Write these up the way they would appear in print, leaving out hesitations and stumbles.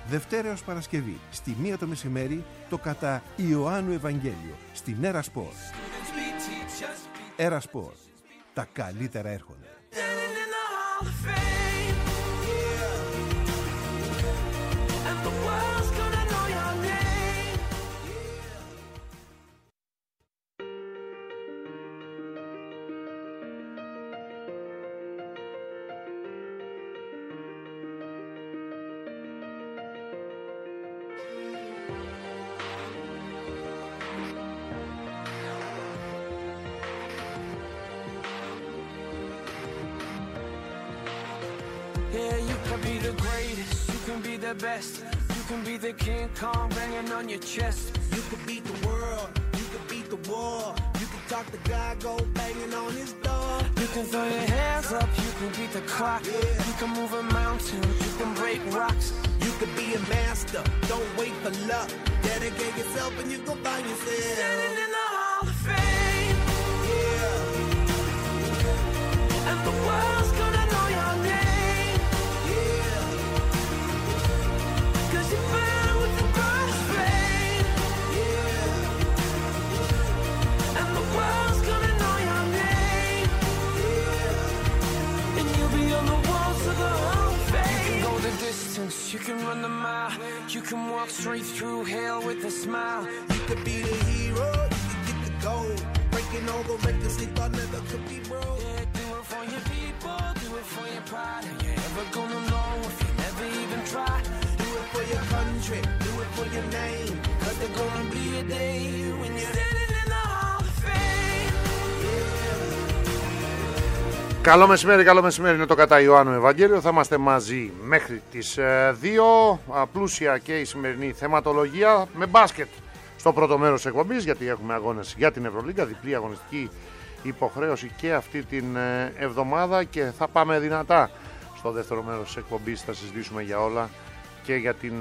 Δευτέρα έως Παρασκευή, στη 1 το μεσημέρι, το κατά Ιωάννου Ευαγγέλιο, στην Έρα Σπορ. Έρα Σπορ. Τα καλύτερα έρχονται. Yeah, you can be the greatest, you can be the best. You can be the King Kong banging on your chest. You can beat the world, you can beat the war. You can talk to God, go banging on his door. You can throw your hands up, you can beat the clock. Yeah. You can move a mountain, you can break rocks. You can be a master, don't wait for luck. Dedicate yourself and you go find yourself. Standing in the Hall of Fame. Yeah. And the world's gonna know your name. Yeah. Cause you burn with the brightest flame. Yeah. And the world's gonna know your name. Yeah. And you'll be on the walls of the Hall of Fame. You can go the distance, you can run the mile. You can walk straight through hell with a smile. You could be the hero, you can get the gold. Breaking all the records they thought never could be broke. Yeah, do it for your people, do it for your pride. Are you ever gonna know if you never even try? Do it for your country, do it for your name. Cause there's gonna be a day when you're standing in the Hall of Fame. Καλό μεσημέρι, είναι το κατά Ιωάννου Ευαγγέλιο. Θα είμαστε μαζί μέχρι τις 2. Πλούσια και η σημερινή θεματολογία με μπάσκετ στο πρώτο μέρος της εκπομπής, γιατί έχουμε αγώνες για την Ευρωλίγκα, διπλή αγωνιστική υποχρέωση και αυτή την εβδομάδα, και θα πάμε δυνατά στο δεύτερο μέρος της εκπομπής. Θα συζητήσουμε για όλα και για την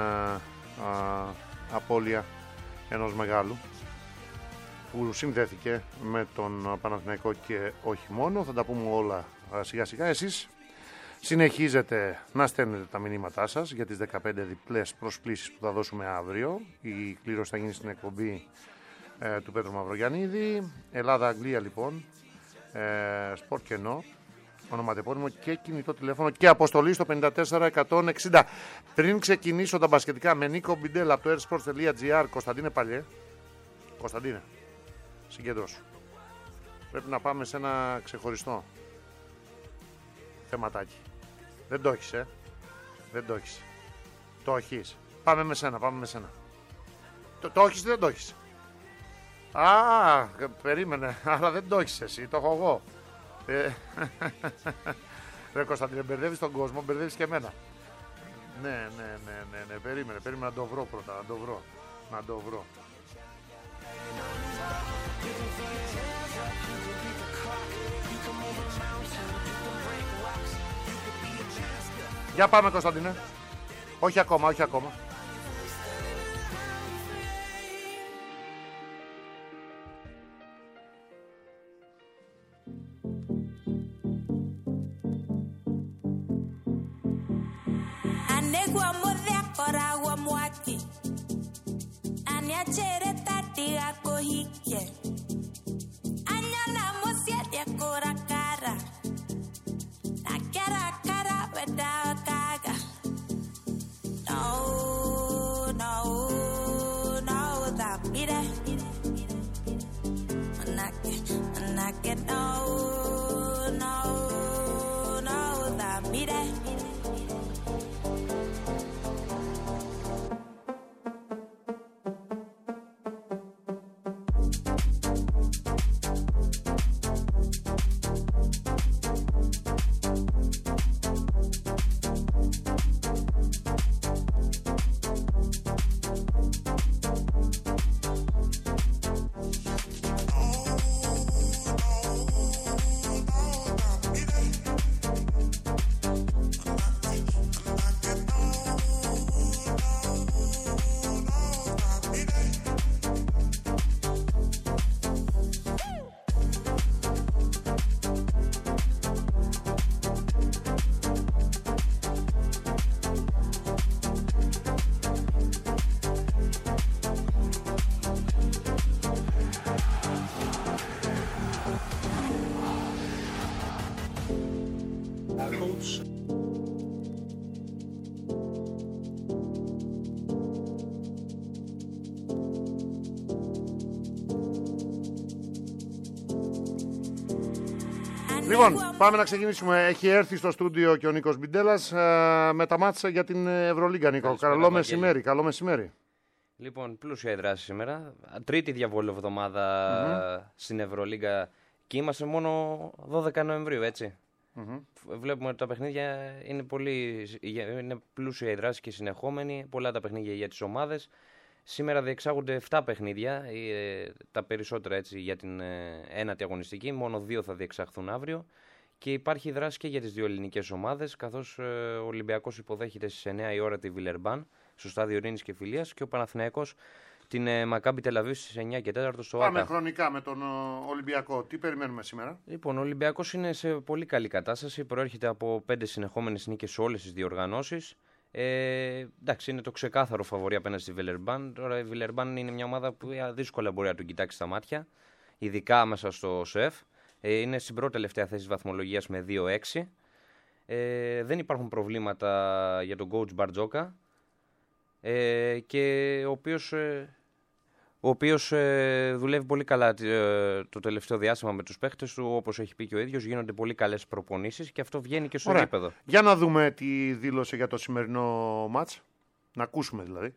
απώλεια ενός μεγάλου που συνδέθηκε με τον Παναθηναϊκό και όχι μόνο. Θα τα πούμε όλα σιγά σιγά. Εσείς συνεχίζετε να στέλνετε τα μηνύματά σας για τις 15 διπλές προσκλήσεις που θα δώσουμε αύριο. Η κλήρωση θα γίνει στην εκπομπή του Πέτρου Μαυρογιαννίδη. Ελλάδα-Αγγλία λοιπόν, σπορτ κενό, ονοματεπώνυμο και κινητό τηλέφωνο και αποστολή στο 54160. Πριν ξεκινήσω τα μπασκετικά με Νίκο Μπιντέλ από το airsports.gr, Κωνσταντίνε Παλιέ, Κωνσταντίνε, συγκέντρωσου. Πρέπει να πάμε σε ένα ξεχωριστό θεματάκι. Δεν το έχεις, δεν το έχεις. Το έχεις. Πάμε με σένα. Το έχεις ή δεν το έχεις? Α, περίμενε, αλλά δεν το έχεις εσύ, το έχω εγώ. Ρε Κωνσταντίνε, μπερδεύεις τον κόσμο, μπερδεύεις και εμένα. Ναι, περίμενε να το βρω πρώτα, να το βρω. Για πάμε Κωνσταντίνε. Όχι ακόμα. Anegua modea koragua mwaki Anya chere tatiga kohike Anya na mosia dia korakara Nakera kara without kaga No, that beat it Anake, no, that beat it coach. Λοιπόν, πάμε να ξεκινήσουμε. Έχει έρθει στο στούντιο και ο Νίκος Μπιντέλας με τα μάτσα για την Ευρωλίγκα, Νίκο. Καλό μεσημέρι, καλό μεσημέρι. Λοιπόν, πλούσια η δράση σήμερα. Τρίτη διαβόλου εβδομάδα στην Ευρωλίγκα και είμαστε μόνο 12 Νοεμβρίου, έτσι. Βλέπουμε ότι τα παιχνίδια είναι πλούσια η δράση και συνεχόμενη. Πολλά τα παιχνίδια για τις ομάδες. Σήμερα διεξάγονται 7 παιχνίδια, τα περισσότερα έτσι για την ένατη αγωνιστική, μόνο 2 θα διεξαχθούν αύριο και υπάρχει δράση και για τις δύο ελληνικές ομάδες, καθώς ο Ολυμπιακός υποδέχεται στις 9 η ώρα τη Βιλερμπάν στο στάδιο Ειρήνης και Φιλίας και ο Παναθηναϊκός την Μακάμπι Τελαβίβ στις 9 και 4 στο ΆΚΑ. Πάμε χρονικά με τον Ολυμπιακό. Τι περιμένουμε σήμερα? Λοιπόν, ο Ολυμπιακός είναι σε πολύ καλή κατάσταση, προέρχεται από 5 συνεχόμενες νίκες σε όλες τις διοργανώσεις. Εντάξει, είναι το ξεκάθαρο φαβορί απέναντι στη Βιλερμπάν. Τώρα η Βιλερμπάν είναι μια ομάδα που δύσκολα μπορεί να τον κοιτάξει στα μάτια, ειδικά μέσα στο ΣΕΦ. Είναι στην πρώτη τελευταία θέση βαθμολογίας με 2-6. Δεν υπάρχουν προβλήματα για τον coach Μπαρτζόκα, και ο οποίος δουλεύει πολύ καλά το τελευταίο διάστημα με τους παίχτες του, όπως έχει πει και ο ίδιος, γίνονται πολύ καλές προπονήσεις και αυτό βγαίνει και στο γήπεδο. Για να δούμε τι δήλωσε για το σημερινό μάτς. Να ακούσουμε δηλαδή.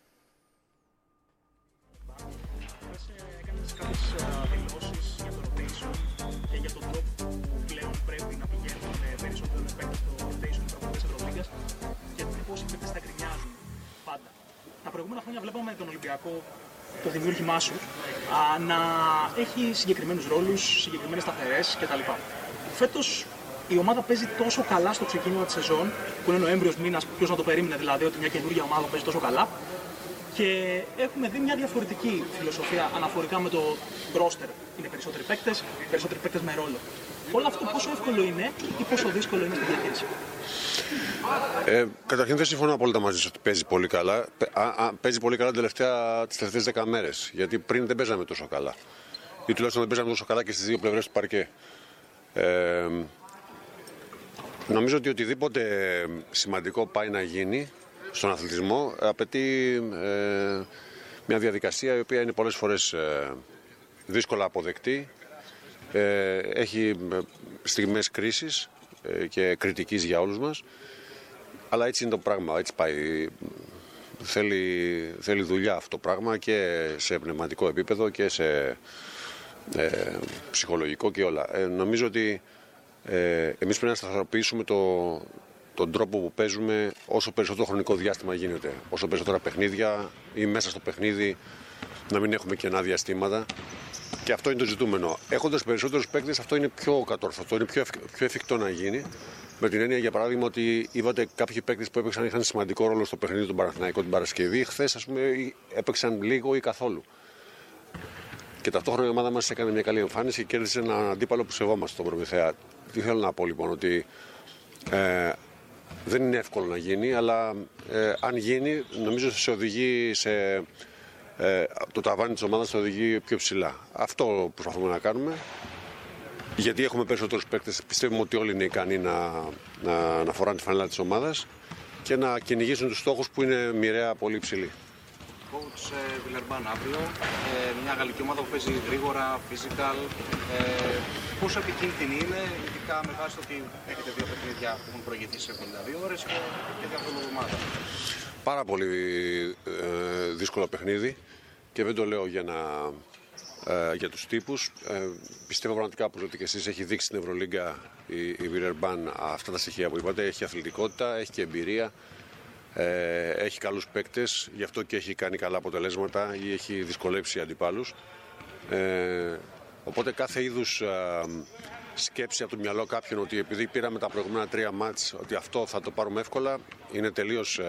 Έκανες κάποιες δηλώσεις για το rotation και για τον τρόπο που πλέον πρέπει να πηγαίνουν περισσότερο παίκτες στο rotation των προπονητές Ευρωλίγκας και πώς οι παίκτες τα γκρινιάζουν πάντα. Τα προηγούμενα χρόνια βλέπαμε τον Ολυμπιακό, το δημιούργημά σου, να έχει συγκεκριμένους ρόλους, συγκεκριμένες σταθερές κτλ. Φέτος η ομάδα παίζει τόσο καλά στο ξεκίνημα της σεζόν, που είναι Νοέμβριος μήνας, ποιος να το περίμενε δηλαδή ότι μια καινούργια ομάδα παίζει τόσο καλά. Και έχουμε δει μια διαφορετική φιλοσοφία αναφορικά με το roster. Είναι περισσότεροι παίκτες με ρόλο. Όλο αυτό πόσο εύκολο είναι ή πόσο δύσκολο είναι στη διαχείριση? Καταρχήν δεν συμφωνώ απόλυτα μαζί σου ότι παίζει πολύ καλά. Παίζει πολύ καλά τις τελευταίες 10 μέρες. Γιατί πριν δεν παίζαμε τόσο καλά. Ή τουλάχιστον δεν παίζαμε τόσο καλά και στις δύο πλευρές του παρκέ. Νομίζω ότι οτιδήποτε σημαντικό πάει να γίνει στον αθλητισμό απαιτεί μια διαδικασία η οποία είναι πολλές φορές δύσκολα αποδεκτή. Έχει στιγμές κρίσης και κριτικής για όλους μας, αλλά έτσι είναι το πράγμα, έτσι πάει. Θέλει δουλειά αυτό το πράγμα και σε πνευματικό επίπεδο και σε ψυχολογικό και όλα. Νομίζω ότι εμείς πρέπει να σταθεροποιήσουμε τον τρόπο που παίζουμε όσο περισσότερο χρονικό διάστημα γίνεται. Όσο περισσότερα παιχνίδια ή μέσα στο παιχνίδι να μην έχουμε κενά διαστήματα. Και αυτό είναι το ζητούμενο. Έχοντας περισσότερους παίκτες, αυτό είναι πιο κατόρθωτο, είναι πιο εφικτό να γίνει. Με την έννοια, για παράδειγμα, ότι είδατε κάποιοι παίκτες που έπαιξαν είχαν σημαντικό ρόλο στο παιχνίδι του Παναθηναϊκού την Παρασκευή. Χθες, ας πούμε, έπαιξαν λίγο ή καθόλου. Και ταυτόχρονα η ομάδα μας έκανε μια καλή εμφάνιση και κέρδισε έναν αντίπαλο που σεβόμαστε, τον Προμηθέα. Τι θέλω να πω λοιπόν, ότι δεν είναι εύκολο να γίνει, αλλά αν γίνει, νομίζω σε οδηγεί σε. Το ταβάνι της ομάδας θα οδηγεί πιο ψηλά. Αυτό προσπαθούμε να κάνουμε. Γιατί έχουμε περισσότερους παίκτες, πιστεύουμε ότι όλοι είναι ικανοί να φοράνε τη φανέλα της ομάδας και να κυνηγήσουν τους στόχους που είναι μοιραία πολύ ψηλοί. Coach Βιλερμπάν αύριο, μια γαλλική ομάδα που παίζει γρήγορα, physical. Πόσο επικίνδυνη είναι, ειδικά με βάση το ότι έχετε δύο παιχνίδια που έχουν προηγηθεί σε 52 ώρες και μια εβδομάδα? Πάρα πολύ δύσκολο παιχνίδι και δεν το λέω για τους τύπους. Πιστεύω πραγματικά, όπως λέτε και εσείς, έχει δείξει στην Ευρωλίγκα η Βιλερμπάν αυτά τα στοιχεία που είπατε. Έχει αθλητικότητα, έχει και εμπειρία, έχει καλούς παίκτες, γι' αυτό και έχει κάνει καλά αποτελέσματα ή έχει δυσκολέψει αντιπάλους. Οπότε κάθε είδους σκέψη από το μυαλό κάποιον ότι επειδή πήραμε τα προηγούμενα 3 μάτς ότι αυτό θα το πάρουμε εύκολα είναι τελείως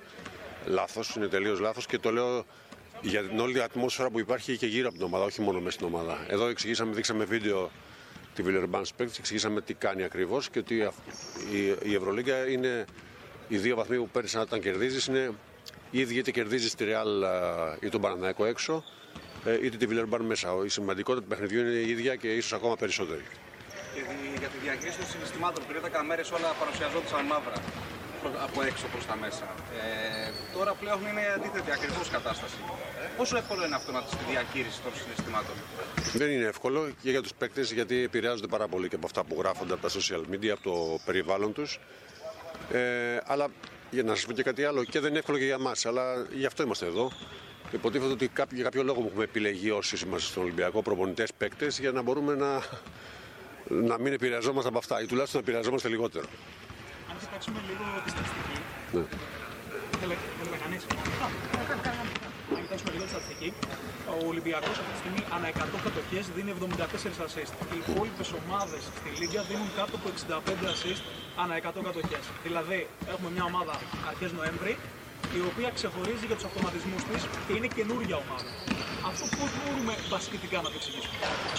λάθος και το λέω για την όλη ατμόσφαιρα που υπάρχει και γύρω από την ομάδα, όχι μόνο μέσα στην ομάδα. Εδώ δείξαμε βίντεο τη Βιλερμπάν Spectrum, εξηγήσαμε τι κάνει ακριβώς και ότι η Ευρωλίγκα είναι οι 2 βαθμοί που παίρνεις όταν κερδίζεις, είναι ήδη είτε κερδίζεις τη Ρεάλ ή τον Παναθηναϊκό έξω, είτε τη Βιλερμπάν μέσα. Η σημαντικότητα του παιχνιδιού είναι η ίδια και ίσως ακόμα περισσότερη. και για τη διαχείριση των συναισθημάτων. Πριν 10 μέρες όλα παρουσιαζόντουσαν μαύρα από έξω προς τα μέσα. Τώρα πλέον είναι αντίθετη ακριβώς κατάσταση. Πόσο εύκολο είναι αυτό στη διαχείριση των συναισθημάτων? Δεν είναι εύκολο και για τους παίκτες, γιατί επηρεάζονται πάρα πολύ και από αυτά που γράφονται από τα social media, από το περιβάλλον τους. Αλλά για να σας πω και κάτι άλλο, και δεν είναι εύκολο και για εμάς, αλλά γι' αυτό είμαστε εδώ. Υποτίθεται ότι για κάποιο λόγο που έχουμε επιλεγεί όσοι είμαστε στον Ολυμπιακό, προπονητές, παίκτες, για να μπορούμε να μην επηρεαζόμαστε από αυτά ή τουλάχιστον να επηρεαζόμαστε λιγότερο. Αν κοιτάξουμε λίγο τη στατιστική. Ναι. Δεν με κανείς. Αν κοιτάξουμε λίγο τη στατιστική, ο Ολυμπιακός αυτή τη στιγμή ανά 100 κατοχές δίνει 74 assist. Οι υπόλοιπες ομάδες στη Λίγκα δίνουν κάτω από 65 assist ανά 100 κατοχές. Δηλαδή, έχουμε μια ομάδα αρχές Νοέμβρη, η οποία ξεχωρίζει για τους αυτοματισμούς της και είναι καινούργια ομάδα. Αυτό πώς μπορούμε μπασκετικά να το εξηγήσουμε?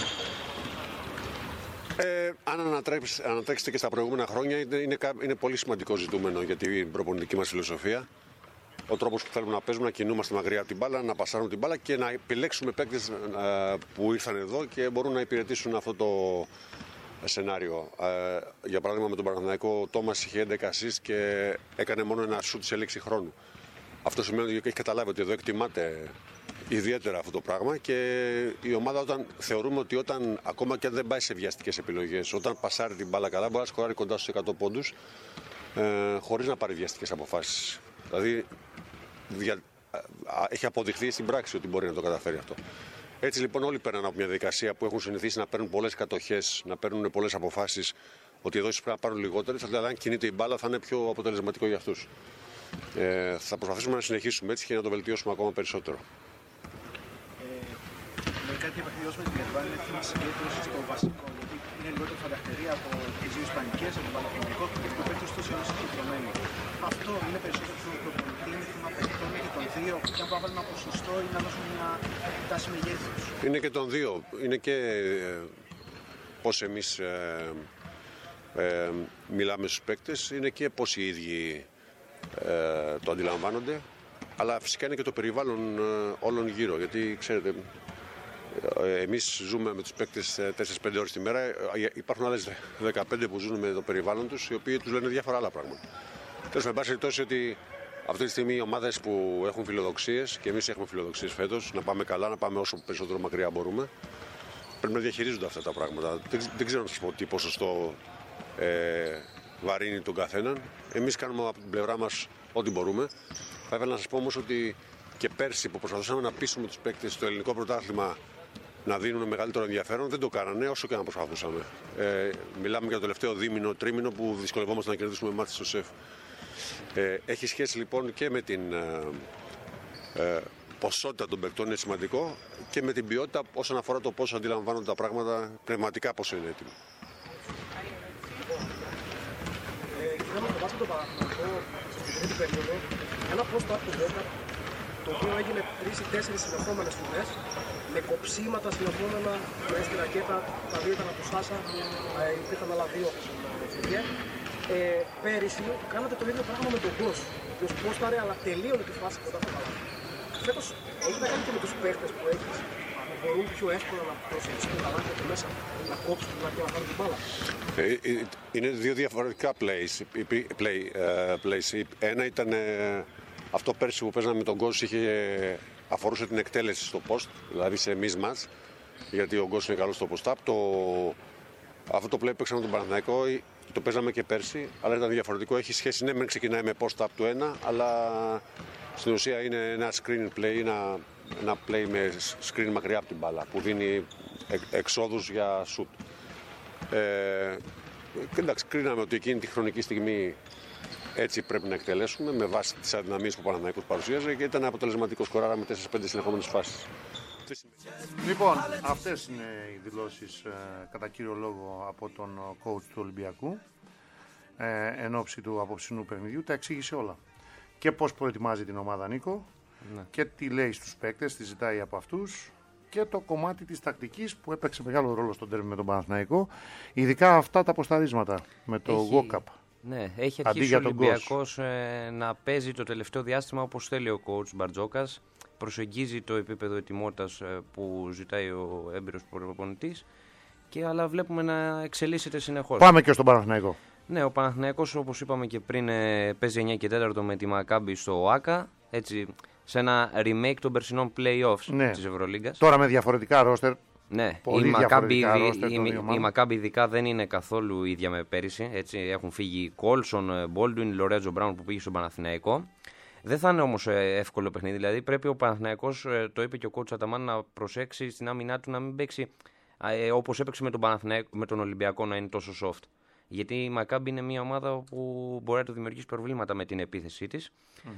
Αν ανατρέξετε και στα προηγούμενα χρόνια, είναι πολύ σημαντικό ζητούμενο για την προπονητική μας φιλοσοφία. Ο τρόπος που θέλουμε να παίζουμε, να κινούμαστε μακριά από την μπάλα, να πασάρουμε την μπάλα και να επιλέξουμε παίκτες που ήρθαν εδώ και μπορούν να υπηρετήσουν αυτό το σενάριο. Για παράδειγμα, με τον Παναθηναϊκό, ο Τόμας είχε 11 assist και έκανε μόνο ένα σουτ σε λήξη χρόνου. Αυτό σημαίνει ότι έχει καταλάβει ότι εδώ εκτιμάται ιδιαίτερα αυτό το πράγμα και η ομάδα θεωρούμε ότι ακόμα και αν δεν πάει σε βιαστικές επιλογές, όταν πασάρει την μπάλα καλά, μπορεί να σκοράρει κοντά στους 100 πόντους χωρίς να πάρει βιαστικές αποφάσεις. Δηλαδή έχει αποδειχθεί στην πράξη ότι μπορεί να το καταφέρει αυτό. Έτσι λοιπόν όλοι παίρνουν από μια διαδικασία που έχουν συνηθίσει να παίρνουν πολλές κατοχές, να παίρνουν πολλές αποφάσεις, ότι εδώ ίσως πρέπει να πάρουν λιγότερες, δηλαδή αν κινείται η μπάλα θα είναι πιο αποτελεσματικό για αυτούς. Θα προσπαθήσουμε να συνεχίσουμε έτσι και να το βελτιώσουμε ακόμα περισσότερο. Με κάτι επαφιώς με την Γερμανία είναι θέμα συγκέντρωση στο βασικό, γιατί είναι λιγότερο φανταχτερή από τις δύο Ισπανικές, από τον Παναθηναϊκό και το παίκτος τους είναι συγκεντρωμένοι. Αυτό είναι περισσότερο στον προπονητή, είναι θέμα παιχτών και των δύο, και αν πάμε ένα ποσοστό ή να δώσουμε μια τάση μεγέθους. Είναι και των δύο. Είναι και πώς εμείς μιλάμε στους παίκτες, είναι και πώς οι ίδιοι το αντιλαμβάνονται, αλλά φυσικά είναι και το περιβάλλον όλων γύρω, γιατί ξέρετε, εμείς ζούμε με τους παίκτες 4-5 ώρες τη μέρα, υπάρχουν άλλες 15 που ζουν με το περιβάλλον τους, οι οποίοι τους λένε διάφορα άλλα πράγματα. Τέλος, με πάση περιπτώσει ότι αυτή τη στιγμή οι ομάδες που έχουν φιλοδοξίες, και εμείς έχουμε φιλοδοξίες φέτος, να πάμε καλά, να πάμε όσο περισσότερο μακριά μπορούμε, πρέπει να διαχειρίζονται αυτά τα πράγματα. Δεν ξέρω να σας πω τι ποσοστό βαρύνει τον καθέναν. Εμείς κάνουμε από την πλευρά μας ό,τι μπορούμε. Θα ήθελα να σας πω όμως ότι και πέρσι που προσπαθούσαμε να πείσουμε τους παίκτες στο ελληνικό πρωτάθλημα να δίνουν μεγαλύτερο ενδιαφέρον, δεν το κάνανε όσο και να προσπαθούσαμε. Μιλάμε για το τελευταίο δίμηνο, τρίμηνο που δυσκολευόμαστε να κερδίσουμε μάτς στο ΣΕΦ. Έχει σχέση λοιπόν και με την ποσότητα των παικτών, είναι σημαντικό, και με την ποιότητα όσον αφορά το πόσο αντιλαμβάνονται τα πράγματα πνευματικά, πόσο είναι έτοιμοι. Κοιτάμε το βάσκετ το Παναθηναϊκό στην τρίτη περίοδο, ένα post-up του 10, το οποίο έγινε 3 ή 4 συνεχόμενες φορές, με κοψίματα συνεχόμενα μέσα στη ρακέτα, τα δύο ήταν από το Σάσα, υπήρχαν άλλα δύο από τον Φιγκέ. Πέρυσι κάνατε το ίδιο πράγμα με τον Γκος, ο οποίος πόσταρε, αλλά τελείωνε τη φάση κοντά στο παλάτι. Φέτος έχει να κάνει και με τους παίχτες που έχεις, που μπορούν πιο εύκολα να προσεγγίσουν τα λάθη του μέσα, να κόψουν την αρχή να πάρουν την μπάλα. Είναι δύο διαφορετικά plays. Ένα ήταν αυτό πέρσι που παίζαμε με τον Γκος, αφορούσε την εκτέλεση στο post, δηλαδή σε mismatch, γιατί ο Γκος είναι καλός στο post-up. Αυτό το play παίξαμε τον Παναθηναϊκό, το παίζαμε και πέρσι, αλλά ήταν διαφορετικό. Έχει σχέση, ναι, μεν ξεκινάει με post-up του ένα, αλλά στην ουσία είναι ένα screen play, ένα play με screen μακριά από την μπάλα, που δίνει εξόδους για shoot. Εντάξει, κρίναμε ότι εκείνη τη χρονική στιγμή έτσι πρέπει να εκτελέσουμε με βάση τις αδυναμίες που ο Παναθηναϊκός παρουσίαζε και ήταν αποτελεσματικό, σκοράρα με 4-5 συνεχόμενες φάσεις. Λοιπόν, αυτές είναι οι δηλώσεις κατά κύριο λόγο από τον coach του Ολυμπιακού εν ώψη του απόψινού παιχνιδιού. Τα εξήγησε όλα. Και πώς προετοιμάζει την ομάδα, Νίκο, ναι, και τι λέει στους παίκτες, τι ζητάει από αυτούς, και το κομμάτι της τακτικής που έπαιξε μεγάλο ρόλο στον τέρμι με τον Παναθηναϊκό, ειδικά αυτά τα αποσταρίσματα με το walk-up. Ναι, έχει αρχίσει ο Ολυμπιακός να παίζει το τελευταίο διάστημα όπως θέλει ο coach Μπαρτζόκας. Προσεγγίζει το επίπεδο ετοιμότητας που ζητάει ο έμπειρος προπονητής αλλά βλέπουμε να εξελίσσεται συνεχώς. Πάμε και στον Παναθηναϊκό. Ναι, ο Παναθηναϊκός, όπως είπαμε και πριν, παίζει 9 και 4 με τη Μακάμπι στο ΟΑΚΑ, έτσι, σε ένα remake των περσινών play-offs της Ευρωλίγκας. Τώρα με διαφορετικά ρόστερ. Ναι, η Μακάμπι ειδικά δεν είναι καθόλου ίδια με πέρυσι. Έτσι, έχουν φύγει Κόλσον, Μπόλντουιν, Λορέτζο Μπράουν που πήγε στον Παναθηναϊκό. Δεν θα είναι όμως εύκολο παιχνίδι. Δηλαδή πρέπει ο Παναθηναϊκός, το είπε και ο coach Αταμάν, να προσέξει στην άμυνά του να μην παίξει όπως έπαιξε με τον Ολυμπιακό, να είναι τόσο soft. Γιατί η Μακάμπι είναι μια ομάδα που μπορεί να του δημιουργήσει προβλήματα με την επίθεσή της.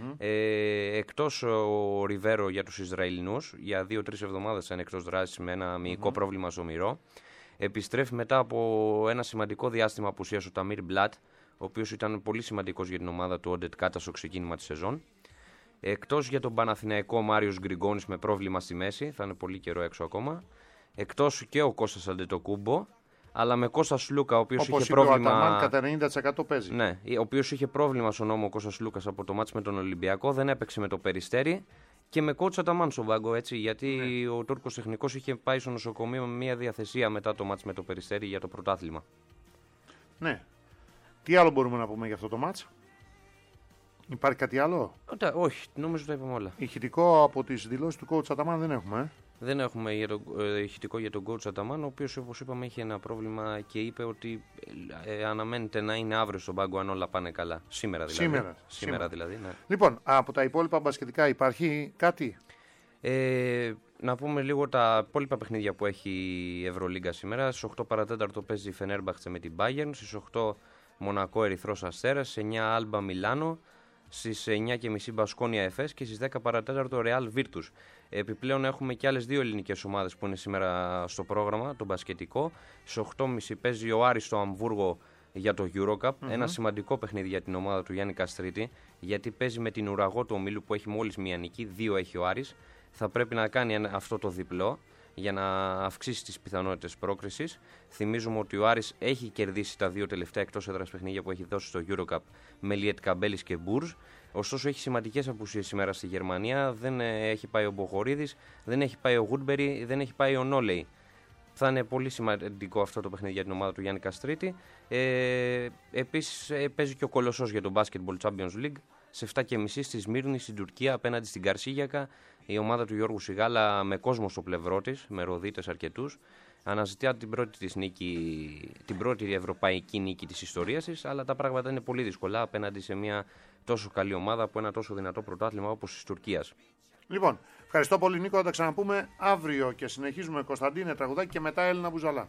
Εκτός ο Ριβέρο για τους Ισραηλινούς, για 2-3 εβδομάδες είναι εκτός δράσης με ένα μυϊκό πρόβλημα στο μυρό. Επιστρέφει μετά από ένα σημαντικό διάστημα απουσίας ο Ταμίρ Μπλατ, ο οποίος ήταν πολύ σημαντικός για την ομάδα του Οντετ Κάτα στο ξεκίνημα της σεζόν. Εκτός για τον Παναθηναϊκό, ο Μάριος Γκριγκόνης με πρόβλημα στη μέση, θα είναι πολύ καιρό έξω ακόμα. Εκτός και ο Κώστας Αντετοκούμπο, αλλά με Κώστα Σλούκα, ο οποίος είχε πρόβλημα. Ο Αταμάν κατά 90% παίζει. Ναι, ο οποίος είχε πρόβλημα στον νόμο ο Κώστας Λούκας από το μάτς με τον Ολυμπιακό, δεν έπαιξε με το Περιστέρι και με coach Αταμάν στον πάγκο, έτσι, γιατί ο Τούρκος τεχνικός είχε πάει στο νοσοκομείο με μια διαθεσία μετά το μάτς με το Περιστέρι για το πρωτάθλημα. Ναι. Τι άλλο μπορούμε να πούμε για αυτό το μάτς? Υπάρχει κάτι άλλο? Όχι, νομίζω τα είπαμε όλα. Ηχητικό από τις δηλώσεις του coach Αταμάν δεν έχουμε. Δεν έχουμε ηχητικό για τον coach Αταμάν, ο οποίος, όπως είπαμε, είχε ένα πρόβλημα και είπε ότι αναμένεται να είναι αύριο στον πάγκο αν όλα πάνε καλά. Σήμερα δηλαδή. Ναι. Λοιπόν, από τα υπόλοιπα μπασκετικά υπάρχει κάτι? Να πούμε λίγο τα υπόλοιπα παιχνίδια που έχει η Ευρωλίγκα σήμερα. Στις 8 παρατέταρτο παίζει η Φενέρμπαχτσε με την Bayern, στις 8 Μονακό Ερυθρός Αστέρας, στις 9 Άλμπα Μιλάνο, στις 9.30 Μπασκόνια Εφές και στις 10 παρατέταρτο Ρεάλ Βίρτους. Επιπλέον έχουμε και άλλες δύο ελληνικές ομάδες που είναι σήμερα στο πρόγραμμα, το μπασκετικό. Στις 8.30 παίζει ο Άρης στο Αμβούργο για το Eurocup. Ένα σημαντικό παιχνίδι για την ομάδα του Γιάννη Καστρίτη, γιατί παίζει με την ουραγό του ομίλου που έχει μόλις μία νίκη, 2 έχει ο Άρης. Θα πρέπει να κάνει αυτό το διπλό για να αυξήσει τις πιθανότητες πρόκρισης. Θυμίζουμε ότι ο Άρης έχει κερδίσει τα δύο τελευταία εκτός έδρας παιχνίδια που έχει δώσει στο Eurocup με Λιέτ Καμπέλης και Μπούρζ. Ωστόσο έχει σημαντικές απουσίες σήμερα στη Γερμανία. Δεν έχει πάει ο Μποχορίδης, δεν έχει πάει ο Γουτμπερι, δεν έχει πάει ο Νόλεϊ. Θα είναι πολύ σημαντικό αυτό το παιχνίδι για την ομάδα του Γιάννη Καστρίτη. Επίσης παίζει και ο Κολοσσός για το Basketball Champions League σε 7.30 στη Σμύρνη στην Τουρκία απέναντι στην Καρσίγιακα. Η ομάδα του Γιώργου Σιγάλα με κόσμο στο πλευρό της, με ροδίτες αρκετούς, αναζητά την πρώτη της νίκη, την πρώτη ευρωπαϊκή νίκη της ιστορίας της, αλλά τα πράγματα είναι πολύ δύσκολα απέναντι σε μια τόσο καλή ομάδα από ένα τόσο δυνατό πρωτάθλημα όπως της Τουρκίας. Λοιπόν, ευχαριστώ πολύ Νίκο, θα τα ξαναπούμε αύριο και συνεχίζουμε Κωνσταντίνε τραγουδάκι και μετά Έλληνα Μπουζαλά.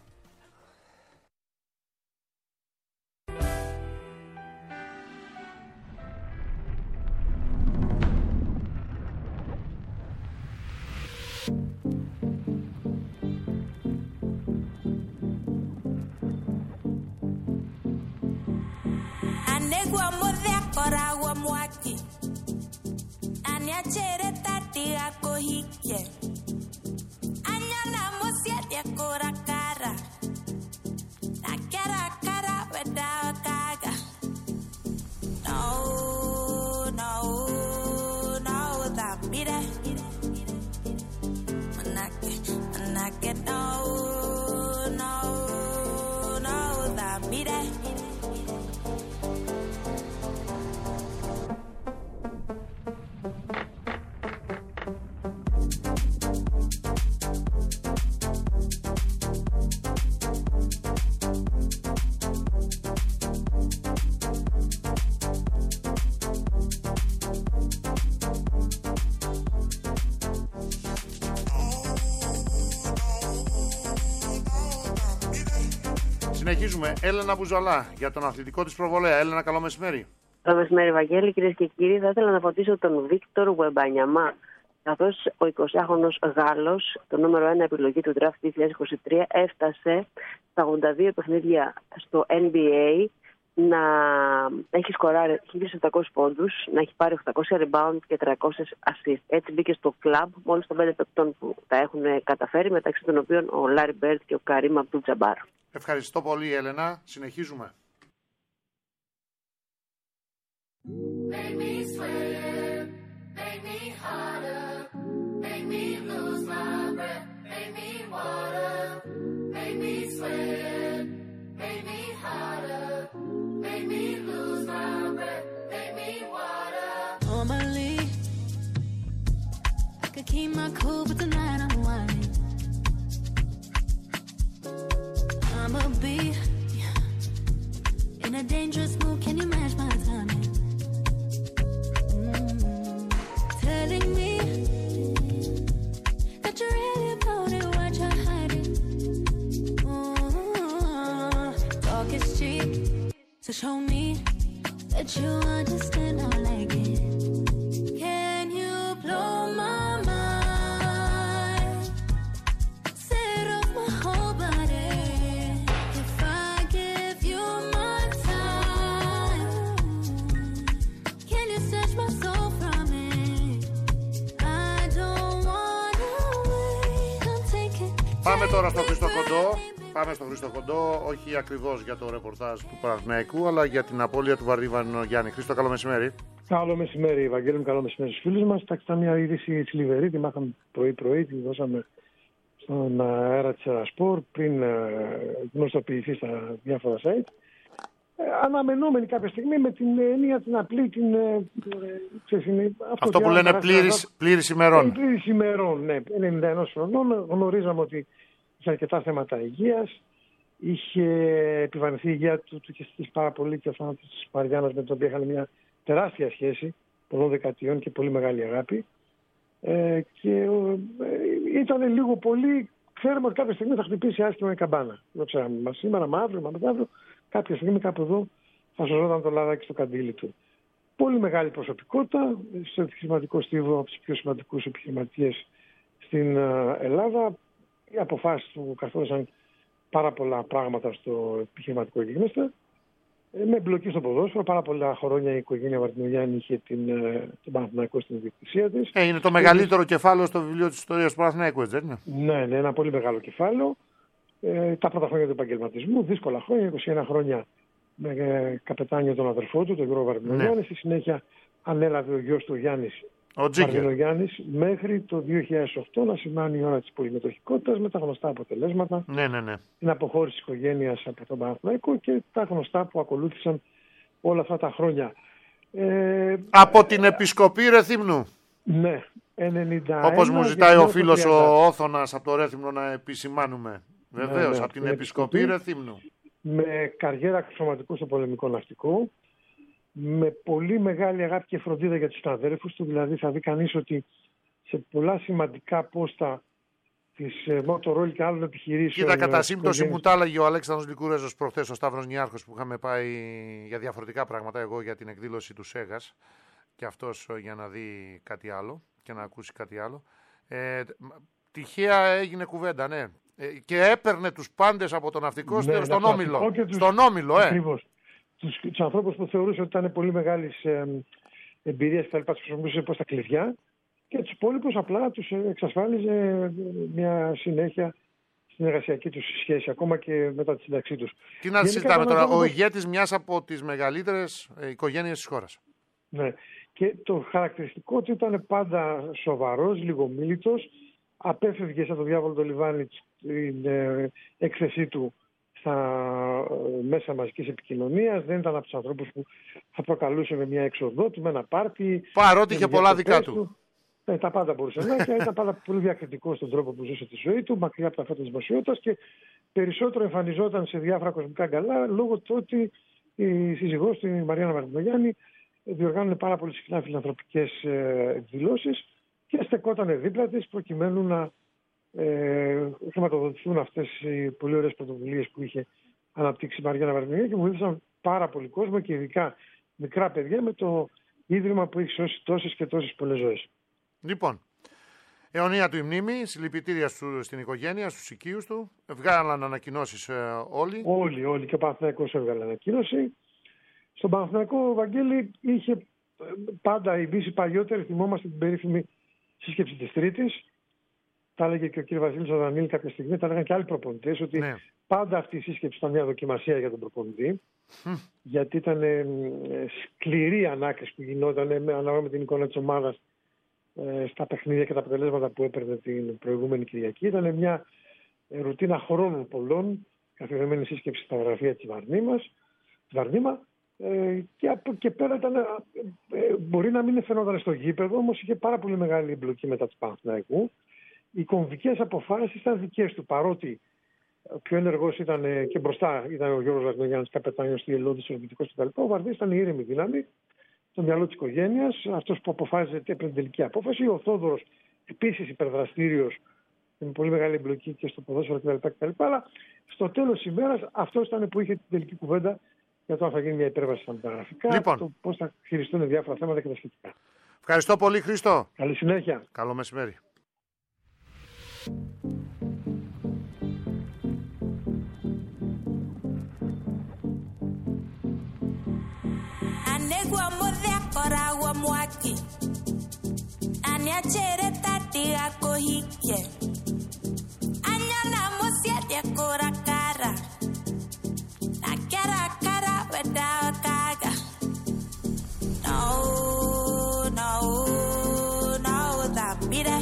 Συνεχίζουμε. Έλενα Μπουζαλά για τον αθλητικό της προβολέα. Έλενα, καλό μεσημέρι. Καλό μεσημέρι, Βαγγέλη. Κυρίες και κύριοι, θα ήθελα να φωτίσω τον Βίκτορ Γουεμπανιαμά, καθώς ο 20χρονος Γάλλος, το νούμερο 1 επιλογή του draft 2023, έφτασε στα 82 παιχνίδια στο NBA, να έχει σκοράρει 1.700 πόντους, να έχει πάρει 800 rebound και 300 assist. Έτσι μπήκε στο κλαμπ μόλις των 5 παικτών που τα έχουν καταφέρει, μεταξύ των οποίων ο Λάρι Μπέρτ και ο Καρίμ Αμπτούλ-Τζαμπάρ. Ευχαριστώ πολύ, Έλενα. Συνεχίζουμε. Make me sweat, make me harder, make me lose my breath, make me water, make Make me sweat, make me hotter, make me lose my breath, make me water. Normally, I could keep my cool, but tonight I'm whining. I'ma be in a dangerous mood. Can you match my timing? Telling me that you're really about it, what you're hiding. Talk is cheap, so show me that you understand how I like it. Can you blow my mind? Set off my whole body. If I give you my time, can you snatch my soul from it? I don't wanna wait, I'm taking. Πάμε τώρα στο Χρήστο Κοντό. Πάμε στο Χρήστο Κοντό, όχι ακριβώς για το ρεπορτάζ του Παναθηναϊκού, αλλά για την απώλεια του Βαρδίβαν Γιάννη. Χρήστο, καλό μεσημέρι. Καλό μεσημέρι, Ευαγγέλη μου, καλό μεσημέρι στους φίλους μας. Ήταν μια είδηση θλιβερή, τη μάθαμε πρωί-πρωί, τη δώσαμε στον αέρα της Ερασπορ πριν γνωστοποιηθεί στα διάφορα site. Αναμενόμενη κάποια στιγμή με την έννοια την απλή, αυτό που λένε πλήρης ημερών. Πλήρης ημερών, ναι, 91 χρονών. Γνωρίζαμε ότι είχε αρκετά θέματα υγείας. Είχε επιβαρυνθεί η υγεία του και στήσει πάρα πολύ και ο θάνατος της Μαριάννας, με τον οποίο είχαν μια τεράστια σχέση πολλών δεκαετιών και πολύ μεγάλη αγάπη. Και ήταν λίγο πολύ, ξέρουμε ότι κάποια στιγμή θα χτυπήσει άσχημα η καμπάνα. Δεν ξέραμε, μα σήμερα, μα αύριο, μα μεθαύριο, κάποια στιγμή κάπου εδώ θα σωζόταν το λάδάκι στο καντήλι του. Πολύ μεγάλη προσωπικότητα, στο επιχειρηματικό στίβο από τους πιο σημαντικούς επιχειρηματίες στην Ελλάδα. Οι αποφάσεις του καθόρισαν πάρα πολλά πράγματα στο επιχειρηματικό γίγνεσθε. Με εμπλοκή στο ποδόσφαιρο, πάρα πολλά χρόνια η οικογένεια Βαρδινογιάννη είχε τον Παναθηναϊκό στην ιδιοκτησία της. Είναι το μεγαλύτερο κεφάλαιο στο βιβλίο της ιστορίας του Παναθηναϊκού, έτσι δεν είναι? Ναι, ένα πολύ μεγάλο κεφάλαιο. Τα πρώτα χρόνια του επαγγελματισμού, δύσκολα χρόνια, 21 χρόνια με καπετάνιο τον αδερφό του, τον Γιώργο Βαρδινογιάννη. Στη συνέχεια ανέλαβε ο γιος του Γιάννης Βαρδινογιάννης μέχρι το 2008 να σημάνει η ώρα της πολυμετοχικότητας με τα γνωστά αποτελέσματα. Ναι. Την αποχώρηση της οικογένειας από τον Παναθηναϊκό και τα γνωστά που ακολούθησαν όλα αυτά τα χρόνια. Από την Επισκοπή Ρεθύμνου. Ναι, 91. Όπως μου ζητάει ο φίλος ο Όθωνας από το Ρέθυμνο να επισημάνουμε. Βεβαίως, από την Επισκοπή Ρεθύμνου. Με καριέρα αξιωματικού στο πολεμικό ναυτικό. Με πολύ μεγάλη αγάπη και φροντίδα για τους συναδέλφους του. Δηλαδή θα δει κανείς ότι σε πολλά σημαντικά πόστα της Motorol και άλλων επιχειρήσεων. Κοίτα, κατά σύμπτωση μου τα έλεγε ο Αλέξανδρος Λικουρέζος προχθές, ο Σταύρος Νιάρχος, που είχαμε πάει για διαφορετικά πράγματα. Εγώ για την εκδήλωση του Σέγας και αυτός για να δει κάτι άλλο και να ακούσει κάτι άλλο. Τυχαία έγινε κουβέντα, ναι. Και έπαιρνε τους πάντες από το ναυτικό στον Όμιλο. Στον Όμιλο, Ακριβώς. Τους ανθρώπους που θεωρούσε ότι ήταν πολύ μεγάλης εμπειρίας και τα λοιπά, τους χρησιμοποιούσε πώς τα κλειδιά, και τους υπόλοιπους απλά τους εξασφάλιζε μια συνέχεια στην εργασιακή τους σχέση, ακόμα και μετά τη σύνταξή τους. Τι να συζητάμε τώρα, ο ηγέτης μιας από τις μεγαλύτερες οικογένειες της χώρας. Ναι, και το χαρακτηριστικό του ήταν πάντα σοβαρός, λιγομίλητος, απέφευγε σαν το διάβολο το λιβάνι την έκθεσή του στα μέσα μαζικής επικοινωνίας. Δεν ήταν από τους ανθρώπους που θα προκαλούσε με μια έξοδό του, με ένα πάρτι. Παρότι είχε πολλά δικά του. Τα πάντα μπορούσε να έχει. Ήταν πάντα πολύ διακριτικός στον τρόπο που ζούσε τη ζωή του, μακριά από τα φώτα της δημοσιότητας, και περισσότερο εμφανιζόταν σε διάφορα κοσμικά γκαλά λόγω του ότι η σύζυγός του, η Μαριάννα Βαρδινογιάννη, διοργάνωνε πάρα πολύ συχνά φιλανθρωπικές εκδηλώσεις και στεκόταν δίπλα της προκειμένου να χρηματοδοτηθούν αυτές οι πολύ ωραίες πρωτοβουλίες που είχε αναπτύξει η Μαριάννα Βαρδινογιάννη, και βοήθησαν πάρα πολύ κόσμο και ειδικά μικρά παιδιά με το ίδρυμα που έχει σώσει τόσες και τόσες πολλές ζωές. Λοιπόν, αιωνία του η μνήμη, συλληπιτήρια στην οικογένεια, στους οικείους του. Βγάλαν ανακοινώσεις όλοι. Όλοι, και ο Παναθηναϊκός έβγαλε ανακοίνωση. Στον Παναθηναϊκό, Βαγγέλη, είχε πάντα η Δύση παλιότερη, θυμόμαστε την περίφημη σύσκεψη της Τρίτης. Τα έλεγε και ο κ. Βασίλης ο Δανίλη κάποια στιγμή, τα έλεγαν και άλλοι προπονητές, ότι πάντα αυτή η σύσκεψη ήταν μια δοκιμασία για τον προπονητή. Γιατί ήταν σκληρή ανάκριση που γινόταν ανάλογα με την εικόνα της ομάδας στα παιχνίδια και τα αποτελέσματα που έπαιρνε την προηγούμενη Κυριακή. Ήταν μια ρουτίνα χρόνων πολλών, καθιερωμένη σύσκεψη στα γραφεία της Βαρνίμα. Και από και πέρα μπορεί να μην φαινόταν στο γήπεδο, όμως είχε πάρα πολύ μεγάλη εμπλοκή μετά του Παναθηναϊκού. Οι κομβικές αποφάσεις ήταν δικές του, παρότι ο πιο ενεργός ήταν και μπροστά ήταν ο Γιώργος Βαρδινογιάννης, καπετάνιος στη Ελλόδης, ορμητικός κτλ. Ο Βαρδίνης ήταν η ήρεμη δύναμη, το μυαλό της οικογένειας, αυτός που αποφάσιζε και έπαιρνε την τελική απόφαση. Ο Θόδωρος επίσης υπερδραστήριος, με πολύ μεγάλη εμπλοκή και στο ποδόσφαιρο κτλ. Αλλά στο τέλος της ημέρας αυτός ήταν που είχε την τελική κουβέντα για το αν θα γίνει μια υπέρβαση στα μεταγραφικά, Λοιπόν. το πώς θα χειριστούν διάφορα θέματα και τα σχετικά. Ευχαριστώ πολύ, Χρήστο. Καλή συνέχεια. Καλό μεσημέρι. Anegua modea koragua mwaki Anya chere tati ako hike Anya na mosia dia kora kara Na kara kara without kaga No, no, no that mire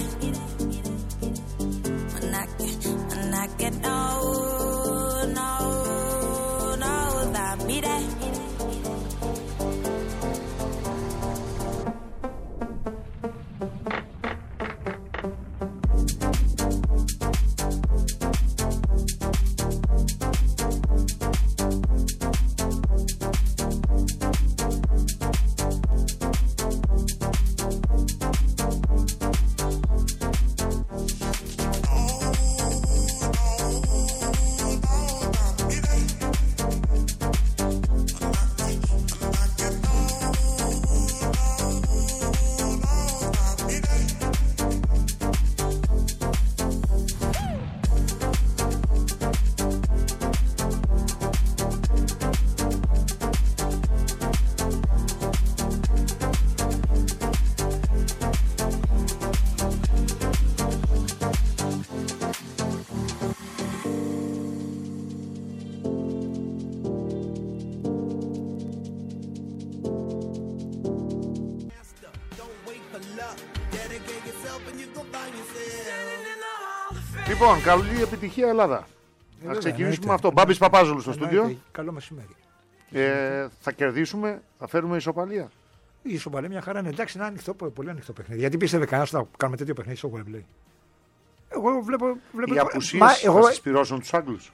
Manake no, no, no that mire Λοιπόν, καλή επιτυχία Ελλάδα. Να ξεκινήσουμε με αυτό. Μπάμπης Παπάζογλου στο στούντιο. Καλό μεσημέρι. Θα κερδίσουμε, θα φέρουμε ισοπαλία. Η ισοπαλία μια χαρά είναι. Εντάξει, είναι ανοιχτό, πολύ ανοιχτό παιχνίδι. Γιατί πίστευε κανένα ότι θα κάνουμε τέτοιο παιχνίδι στο Wembley. Εγώ βλέπω. Οι απουσίες θα συσπυρώσουν τους Άγγλους.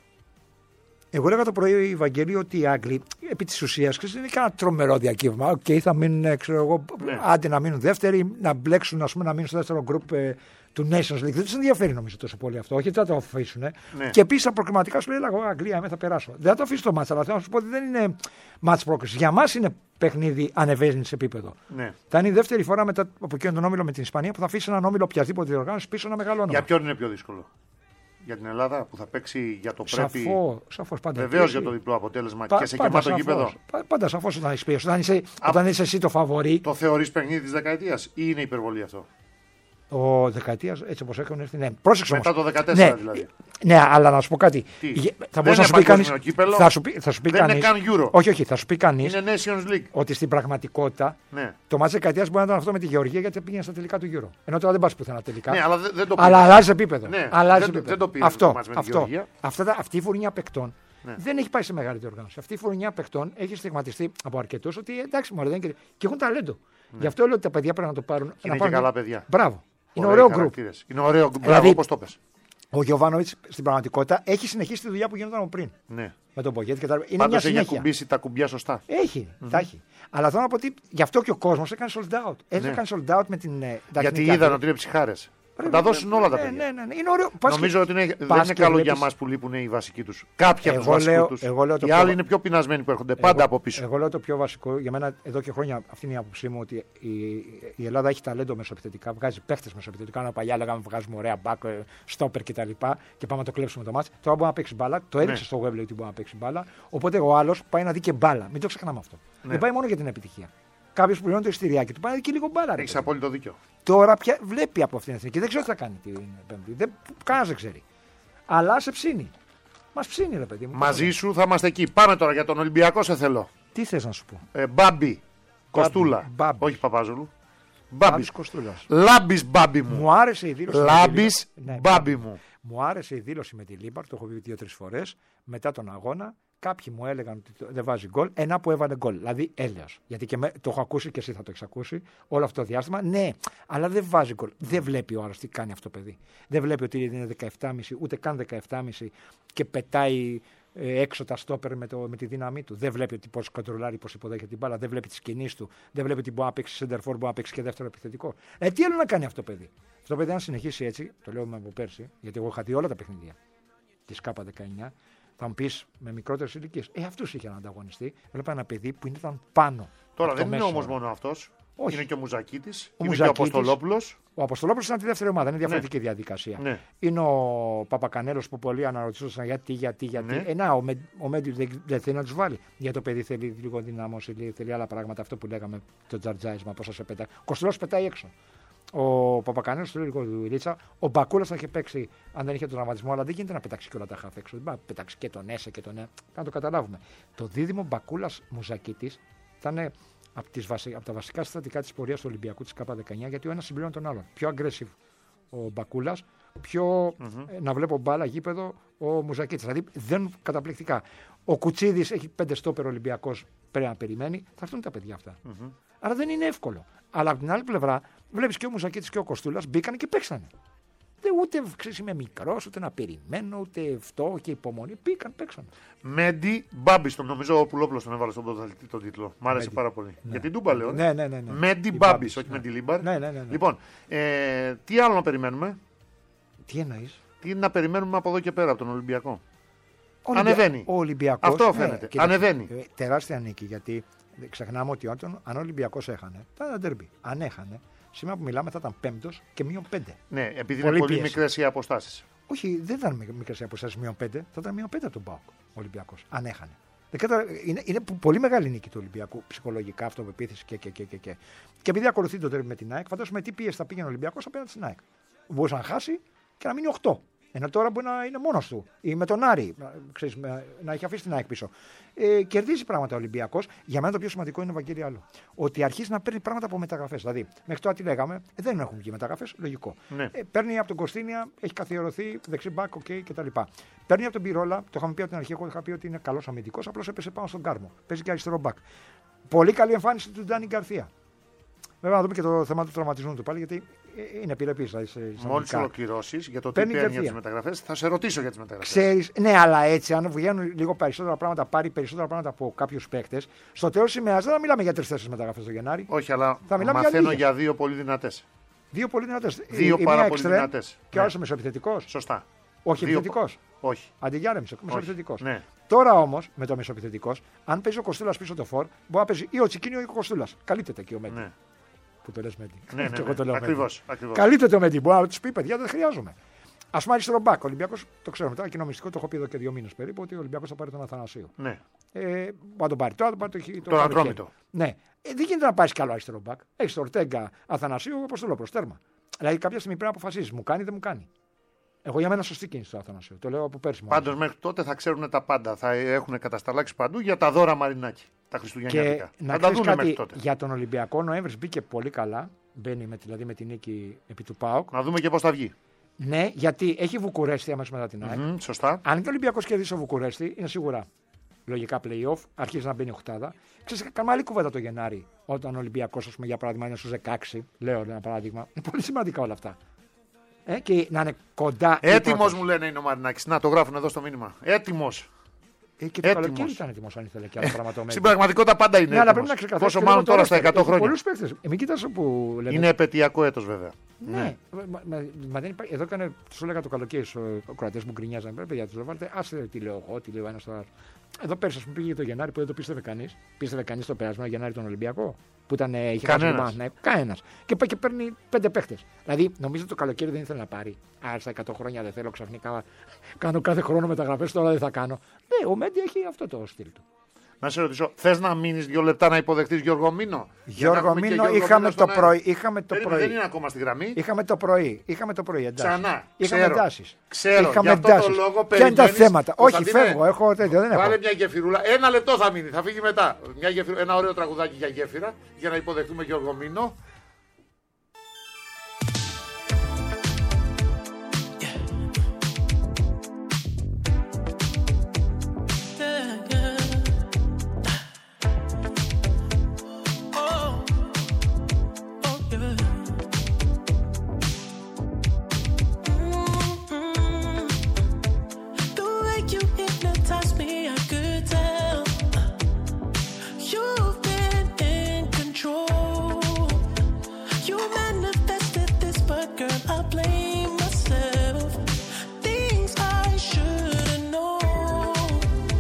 Εγώ έλεγα το πρωί, Βαγγέλη, ότι οι Άγγλοι επί της ουσίας δεν είναι κανένα τρομερό διακύβευμα. Θα μείνουν, άντε να μείνουν δεύτεροι, να μπλέξουν, να μείνουν στο δεύτερο γκρουπ του Nations League. Δεν τους ενδιαφέρει νομίζω τόσο πολύ αυτό. Όχι, δεν θα το αφήσουν. Ναι. Και επίσης τα προκριματικά σου λέει: εγώ Αγγλία, θα περάσω. Δεν θα το αφήσω το μάτς, αλλά θέλω να σου πω ότι δεν είναι μάτς πρόκριση. Για μας είναι παιχνίδι ανεβαίνει σε επίπεδο. Ναι. Θα είναι η δεύτερη φορά μετά από εκείνον τον όμιλο με την Ισπανία που θα αφήσει έναν όμιλο οποιασδήποτε διοργάνωση πίσω ένα μεγάλο όνομα. Για ποιον είναι πιο δύσκολο? Για την Ελλάδα που θα παίξει για το πρέπει. Σαφώς πάντα. Βεβαίως για το διπλό αποτέλεσμα και σε γεμάτο γήπεδο. Πάντα σαφώς όταν έχεις πει. Όταν είσαι εσύ το φαβορί. Το θεωρείς παιχνίδι της δεκαετίας ή είναι υπερβολή αυτό? Ο δεκαετίας, έτσι όπως έχουν έρθει. Ναι, πρόσεξε όμως. Μετά το 2014 ναι, δηλαδή. Ναι, αλλά να σου πω κάτι. Θα μπορούσε να σου πει κανείς. Θα σου πει δεν είναι καν Euro. Όχι, θα σου πει κανείς. Είναι Nations League. Ότι στην πραγματικότητα ναι. Το μάτς δεκαετίας μπορεί να ήταν αυτό με τη Γεωργία γιατί πήγαινε στα τελικά του Euro. Ενώ τώρα δεν πας πουθενά τελικά. Ναι, δεν το αλλά αλλάζει επίπεδο. Ναι, δεν το πήρε αυτό. Αυτή η φουρνιά παικτών. Ναι. Δεν έχει πάει σε μεγάλη διοργάνωση. Αυτή η φουρνιά παικτών έχει στιγματιστεί από αρκετούς ότι εντάξει, μωρέ, δεν και έχουν ταλέντο. Ναι. Γι' αυτό λέω ότι τα παιδιά πρέπει να το πάρουν. Είναι και καλά παιδιά. Μπράβο. Είναι ωραίο γκρουπ. Είναι ωραίο γκρουπ. Δηλαδή, όπως το πες. Ο Γιοβάνοβιτς στην πραγματικότητα έχει συνεχίσει τη δουλειά που γινόταν από πριν. Ναι. Με τον Πογέτη και τα λοιπά. Πάντως έχει κουμπίσει τα κουμπιά σωστά. Τα έχει. Αλλά θέλω να πω ότι γι' αυτό και ο κόσμος έκανε sold out. Έκανε sold out με την. Γιατί είδαν ότι είναι ψυχάρες. Θα τα δώσουν όλα τα παιδιά. Ναι. Είναι ωραίο. Νομίζω ότι δεν είναι καλό για μας που λείπουν οι βασικοί τους. Κάποιοι από τους βασικούς τους. Οι άλλοι είναι πιο πεινασμένοι που έρχονται πάντα από πίσω. Εγώ λέω το πιο βασικό για μένα εδώ και χρόνια αυτή είναι η άποψή μου ότι η Ελλάδα έχει ταλέντο μεσοεπιθετικά. Βγάζει παίχτες μεσοεπιθετικά. Ένα παλιά λέγαμε βγάζουμε ωραία μπακ, στόπερ κτλ. Και πάμε να το κλέψουμε το μάτς. Τώρα μπορεί να παίξει μπάλα. Το έδειξε στο Wembley ότι μπορεί να παίξει μπάλα. Οπότε ο άλλος πάει να δει και μπάλα. Μην το ξεχνάμε αυτό. Δεν πάει μόνο για την επιτυχία. Κάποιο που πληρώνει το ειστηριάκι του πάει και λίγο μπάλα. Έχει απόλυτο δίκιο. Τώρα πια βλέπει από αυτήν την εθνική. Δεν ξέρω τι θα κάνει την Πέμπτη. Κανένα δεν ξέρει. Αλλά σε ψήνει. Μας ψήνει, ρε παιδί μου. Μαζί σου θα είμαστε εκεί. Πάμε τώρα για τον Ολυμπιακό, σε θέλω. Τι θες να σου πω? Μπάμπη. Κοστούλα. Όχι Παπάζογλου. Μπάμπης Κοστούλας. Λάμπης Μπάμπη μου. Μου άρεσε η δήλωση. Λάμπης Μπάμπη μου. Μου άρεσε η δήλωση με τη Λίμπαρ, το έχω πει 2-3 φορές, μετά τον αγώνα. Κάποιοι μου έλεγαν ότι δεν βάζει γκολ, ένα που έβαλε γκολ. Δηλαδή έλεος. Γιατί και το έχω ακούσει και εσύ θα το έχεις ακούσει όλο αυτό το διάστημα. Ναι, αλλά δεν βάζει γκολ. Δεν βλέπει ο άλλος τι κάνει αυτό το παιδί. Δεν βλέπει ότι είναι 17,5, ούτε καν 17,5 και πετάει έξω τα στόπερ με τη δύναμή του. Δεν βλέπει ότι πώς κοντρολάρει, πώς υποδέχεται την μπάλα. Δεν βλέπει τις κινήσεις του. Δεν βλέπει ότι μπορεί να παίξει center for, μπορεί να παίξει και δεύτερο επιθετικό. Τι άλλο να κάνει αυτό το παιδί. Αυτό το παιδί, αν συνεχίσει έτσι, το λέω από πέρσι, γιατί εγώ είχα δει όλα τα παιχνίδια τη K19. Θα μου πει με μικρότερες ηλικίες. Αυτούς είχε να ανταγωνιστεί. Έβλεπα ένα παιδί που ήταν πάνω. Τώρα δεν είναι όμως μόνο αυτός. Είναι και ο Μουζακίτης. Είναι και ο Αποστολόπουλος. Ο Αποστολόπουλος είναι από τη δεύτερη ομάδα. Είναι διαφορετική διαδικασία. Ναι. Είναι ο Παπακανέλος που πολλοί αναρωτήσαν γιατί. Ναι. Ο Μέντι δεν θέλει να τους βάλει. Για το παιδί θέλει λίγο δυνάμωση, θέλει άλλα πράγματα. Αυτό που λέγαμε το τζαρτζάισμα, πώς θα σε πετάει. Ο Κοστολός πετάει έξω. Ο Παπακανέλος του λίγο του Ηλίτσα. Ο Μπακούλας θα είχε παίξει αν δεν είχε τον τραυματισμό, αλλά δεν γίνεται να πετάξει και όλα τα χαφ έξω. Δεν μπορεί να πετάξει και τον Έσε και τον να το καταλάβουμε. Το δίδυμο Μπακούλας-Μουζακίτης ήταν από τα βασικά συστατικά της πορείας του Ολυμπιακού της K19, γιατί ο ένας συμπληρώνει τον άλλον. Πιο aggressive ο Μπακούλας, πιο να βλέπω μπάλα γήπεδο ο Μουζακίτης. Δηλαδή δεν καταπληκτικά. Ο Κουτσίδης έχει 5 στόπερ Ολυμπιακός, πρέπει να περιμένει. Θα έρθουν τα παιδιά αυτά. Άρα δεν είναι εύκολο. Αλλά από την άλλη πλευρά βλέπεις και ο Μουζακίτης και ο Κοστούλας μπήκαν και παίξανε. Ούτε είμαι μικρός, ούτε να περιμένω, ούτε αυτό και υπομονή. Μπήκαν, παίξαν. Μέντι Μπάμπης, τον νομίζω ο Πουλόπουλος τον έβαλε στον πρωταθλητή τον τίτλο. Μ' άρεσε πάρα πολύ. Ναι. Για την Τούμπα λέω. Ναι. Μέντι Μπάμπης, όχι με τη Λίμπαρ. Ναι. Λοιπόν, τι άλλο να περιμένουμε. Τι εννοείς. Τι να περιμένουμε από εδώ και πέρα από τον Ολυμπιακό. Ανεβαίνει. Ο Ολυμπιακός. Αυτό φαίνεται. Ανεβαίνει. Τεράστια νίκη, γιατί ξεχνάμε ότι αν ο Ολυμπιακός έχανε, θα ήταν ντέρμπι. Αν έχανε, σήμερα που μιλάμε θα ήταν πέμπτος και -5. Ναι, επειδή είναι πολύ μικρές οι αποστάσεις. Όχι, δεν ήταν μικρές οι αποστάσεις -5, θα ήταν -5 από τον ΠΑΟΚ ο Ολυμπιακός, αν έχανε. Είναι πολύ μεγάλη νίκη του Ολυμπιακού, ψυχολογικά, αυτοπεποίθηση και. Και επειδή ακολουθεί το ντέρμπι με την ΑΕΚ, φαντάζομαι τι πίεση θα πήγαινε ο Ολυμπιακός απέναντι στην ΑΕΚ. Μπορούσε να χάσει και να μείνει 8. Ενώ τώρα μπορεί να είναι μόνος του ή με τον Άρη, ξέρεις, να έχει αφήσει την ΑΕΚ πίσω. Κερδίζει πράγματα ο Ολυμπιακός. Για μένα το πιο σημαντικό είναι, Βαγγέλη, άλλο. Ότι αρχίζει να παίρνει πράγματα από μεταγραφές. Δηλαδή, μέχρι τώρα τι λέγαμε, δεν έχουν βγει μεταγραφές, λογικό. Ναι. Παίρνει από τον Κωστίνια, έχει καθιερωθεί δεξί μπακ, κτλ. Παίρνει από τον Πυρόλα, το είχαμε πει από την αρχή. Εγώ είχα πει ότι είναι καλός αμυντικός, απλώς έπεσε πάνω στον Κάρμο. Παίζει και αριστερό μπακ. Πολύ καλή εμφάνιση του Ντάνι Γκαρθία. Βέβαια, να δούμε και το θέμα του τραυματισμού του πάλι, γιατί είναι επιρρεπής. Μόλις ολοκληρώσεις για το τι παίρνει για τις μεταγραφές, θα σε ρωτήσω για τις μεταγραφές. Ξέρεις, ναι, αλλά έτσι, αν βγαίνουν λίγο περισσότερα πράγματα, πάρει περισσότερα πράγματα από κάποιους παίκτες, στο τέλος της ημέρας δεν θα μιλάμε για 3-4 μεταγραφές το Γενάρη. Όχι, αλλά μαθαίνω για 2 πολύ δυνατές. 2 πολύ δυνατές. 2 πάρα πολύ δυνατές. Και ο άλλος μεσοεπιθετικός. Σωστά. Όχι επιθετικός. Όχι. Αντιγιάρεμψε, μεσοεπιθετικός. Ναι. Τώρα όμως με το μεσοεπιθετικός, αν παίζει ο Κοστούλας πίσω το φορ, μπορεί να παίζει ή ο Τσικίνιο ή ο Κοστούλας. Καλύπτεται και ο Μέντι. Ναι. Που το λες Μέντι. Ναι. Ακριβώς. Καλύπτεται ο Μέντι. Μπορεί να του πει: παιδιά, δεν χρειάζομαι. Ας πούμε αριστερό μπακ. Ο Ολυμπιακός, το ξέρουμε τώρα, κοινό μυστικό, το έχω πει εδώ και 2 μήνες περίπου, ότι ο Ολυμπιακός θα πάρει τον Αθανασίου. Ναι. Μπορεί να τον πάρει τώρα, τον Ατρόμητο. Ναι. Δεν γίνεται να πάρει καλό αριστερό μπακ. Έχει τον Ορτέγκα, Αθανασίου, Αποστολόπουλο, τέρμα. Δηλαδή κάποια στιγμή πρέπει να αποφασίσει, μου κάνει ή δεν μου κάνει. Εγώ για μένα σωστή κίνηση το Αθανασίου. Το λέω από πέρσι. Πάντως μέχρι τότε θα ξέρουν τα πάντα. Θα έχουν κατασταλάξει παντού για τα δώρα Μαρινάκη. Τα χριστουγεννιάτικα. Να τα δούμε μέχρι τότε. Για τον Ολυμπιακό, Νοέμβρης μπήκε πολύ καλά. Μπαίνει δηλαδή με την νίκη επί του ΠΑΟΚ. Να δούμε και πώς θα βγει. Ναι, γιατί έχει Βουκουρέστι αμέσως μετά την ΑΕΚ. Σωστά. Αν και ο Ολυμπιακός κερδίσει ο Βουκουρέστι, είναι σίγουρα λογικά play-off. Αρχίζει να μπαίνει οχτάδα. Ξέρεις, κάνουμε άλλη κουβέντα το Γενάρη. Όταν ο Ολυμπιακός, για παράδειγμα, είναι στους 16. Λέω ένα παράδειγμα. Είναι πολύ σημαντικά όλα αυτά. Και να είναι κοντά. Έτοιμος μου λένε είναι ο Μαρινάκης. Να το γράφουν εδώ στο μήνυμα. Έτοιμος. Και το καλοκαίρι ήταν έτοιμος αν ήθελε και άλλα πράγματα. Στην πραγματικότητα πάντα είναι. Ναι, αλλά πρέπει να ξεκαθαρίσουμε. Πόσο μάλλον τώρα στα 100 χρόνια. Πολλούς παίκτες. Μην κοιτάς που λένε. Είναι επαιτειακό έτος βέβαια. Ναι. Μα δεν υπάρχει. Εδώ έκανε, του έλεγα το καλοκαίρι στους Κροατές μου γκρινιάζαν. Παιδιά, του λέω βάλτε. Άσε τι λέω εγώ, τι λέω ένα τώρα. Εδώ πέρσι, α πούμε, πήγε το Γενάρη που δεν το πίστευε κανείς. Πίστευε κανείς το περασμένο Γενάρη τον Ολυμπιακό. Που ήταν. Κανένας. Και πάει και παίρνει 5 παίχτες. Δηλαδή, νομίζω το καλοκαίρι δεν ήθελε να πάρει. Άρα στα 100 χρόνια δεν θέλω ξαφνικά. Κάνω κάθε χρόνο μεταγραφές, τώρα δεν θα κάνω. Ναι, ο Μέντι έχει αυτό το στυλ του. Να σε ρωτήσω, θες να μείνεις 2 λεπτά να υποδεχτείς Γιώργο Μήνο? Γιώργο Μήνο είχαμε το πρωί. Δεν είναι ακόμα στη γραμμή. Είχαμε το πρωί. Εντάξει. Ξανά. Είχαμε εντάσεις. Ξέρω. Για αυτό το λόγο ποια είναι τα θέματα? Όχι, φεύγω. Έχω τέτοιο. Δεν έχω. Βάλε μια γεφυρούλα. 1 λεπτό θα μείνει. Θα φύγει μετά. Ένα ωραίο τραγουδάκι για γέφυρα για να υποδεχτούμε Γιώργο Μήνο.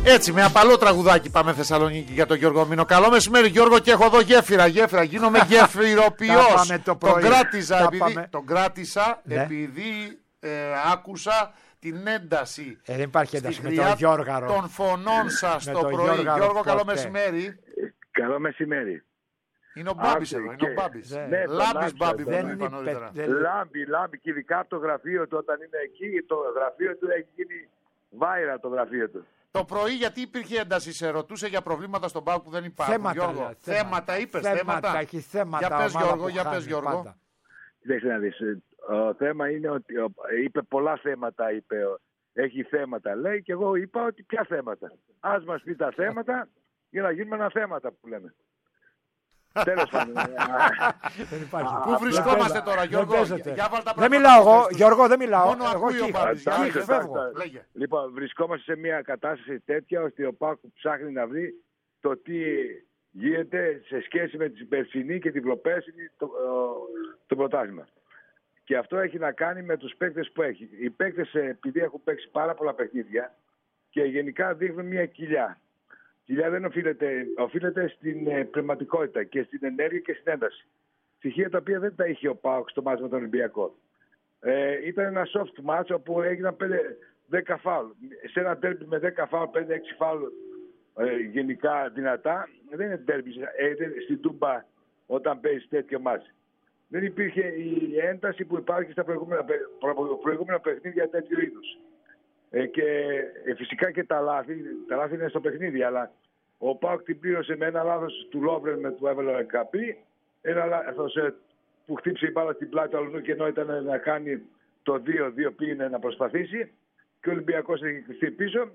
Έτσι, με απαλό τραγουδάκι πάμε Θεσσαλονίκη για τον Γιώργο Μήνο. Καλό μεσημέρι, Γιώργο, και έχω εδώ γέφυρα. Γίνομαι γεφυροποιός. Τον κράτησα επειδή άκουσα την ένταση. Δεν υπάρχει ένταση με τον Γιώργαρο. Των φωνών σας το πρωί. Γιώργο, καλό μεσημέρι. Καλό μεσημέρι. Είναι ο Μπάμπης εδώ, είναι ο Μπάμπης. Λάμπης Μπάμπη, Λάμπη, και ειδικά από το γραφείο του, όταν είναι εκεί, το γραφείο του έχει γίνει βάιρα το γραφείο του. Το πρωί γιατί υπήρχε ένταση, σε ρωτούσε για προβλήματα στον ΠΑΟΚ που δεν υπάρχουν. Θέματα είπες, θέματα. Έχει θέματα. Για πες Γιώργο. Κοιτάξτε να δεις, το θέμα είναι ότι είπε πολλά θέματα, έχει θέματα λέει, και εγώ είπα ότι ποια θέματα. Ας μας πει τα θέματα για να γίνουμε ένα θέματα που λέμε. Τέλος πάντων. Πού βρισκόμαστε τώρα, Γιώργο? Δεν μιλάω εγώ, Γιώργο, δεν μιλάω. Μόνο ακούει ο Μπάμπης. Λοιπόν, βρισκόμαστε σε μια κατάσταση τέτοια ώστε ο ΠΑΟΚ ψάχνει να βρει το τι γίνεται σε σχέση με την περσινή και την προπέρσινη το πρωτάθλημα. Και αυτό έχει να κάνει με τους παίκτες που έχει. Οι παίκτες, επειδή έχουν παίξει πάρα πολλά παιχνίδια και γενικά δείχνουν μια κοιλιά. Η κοιλιά δεν οφείλεται στην πνευματικότητα και στην ενέργεια και στην ένταση. Στοιχεία τα οποία δεν τα είχε ο ΠΑΟΚ στο μάτς με τον Ολυμπιακό. Ήταν ένα soft match όπου έγιναν 10 φάουλ. Σε ένα ντέρμπι με 10 φάουλ, 5-6 φάουλ γενικά δυνατά, δεν είναι ντέρμπι στην Τούμπα όταν παίζει τέτοιο μάτς. Δεν υπήρχε η ένταση που υπάρχει στα προηγούμενα παιχνίδια τέτοιου είδους. Και φυσικά και τα λάθη είναι στο παιχνίδι, αλλά ο ΠΑΟΚ την πλήρωσε με ένα λάθος του Λόβρεν με του έβαλε ο Καπί, ένα λάθος που χτύψε η μπάλα στην πλάτη του Αλουνού και ενώ ήταν να κάνει το 2-2 πήγαινε να προσπαθήσει και ο Ολυμπιακός έχει κλειστεί πίσω,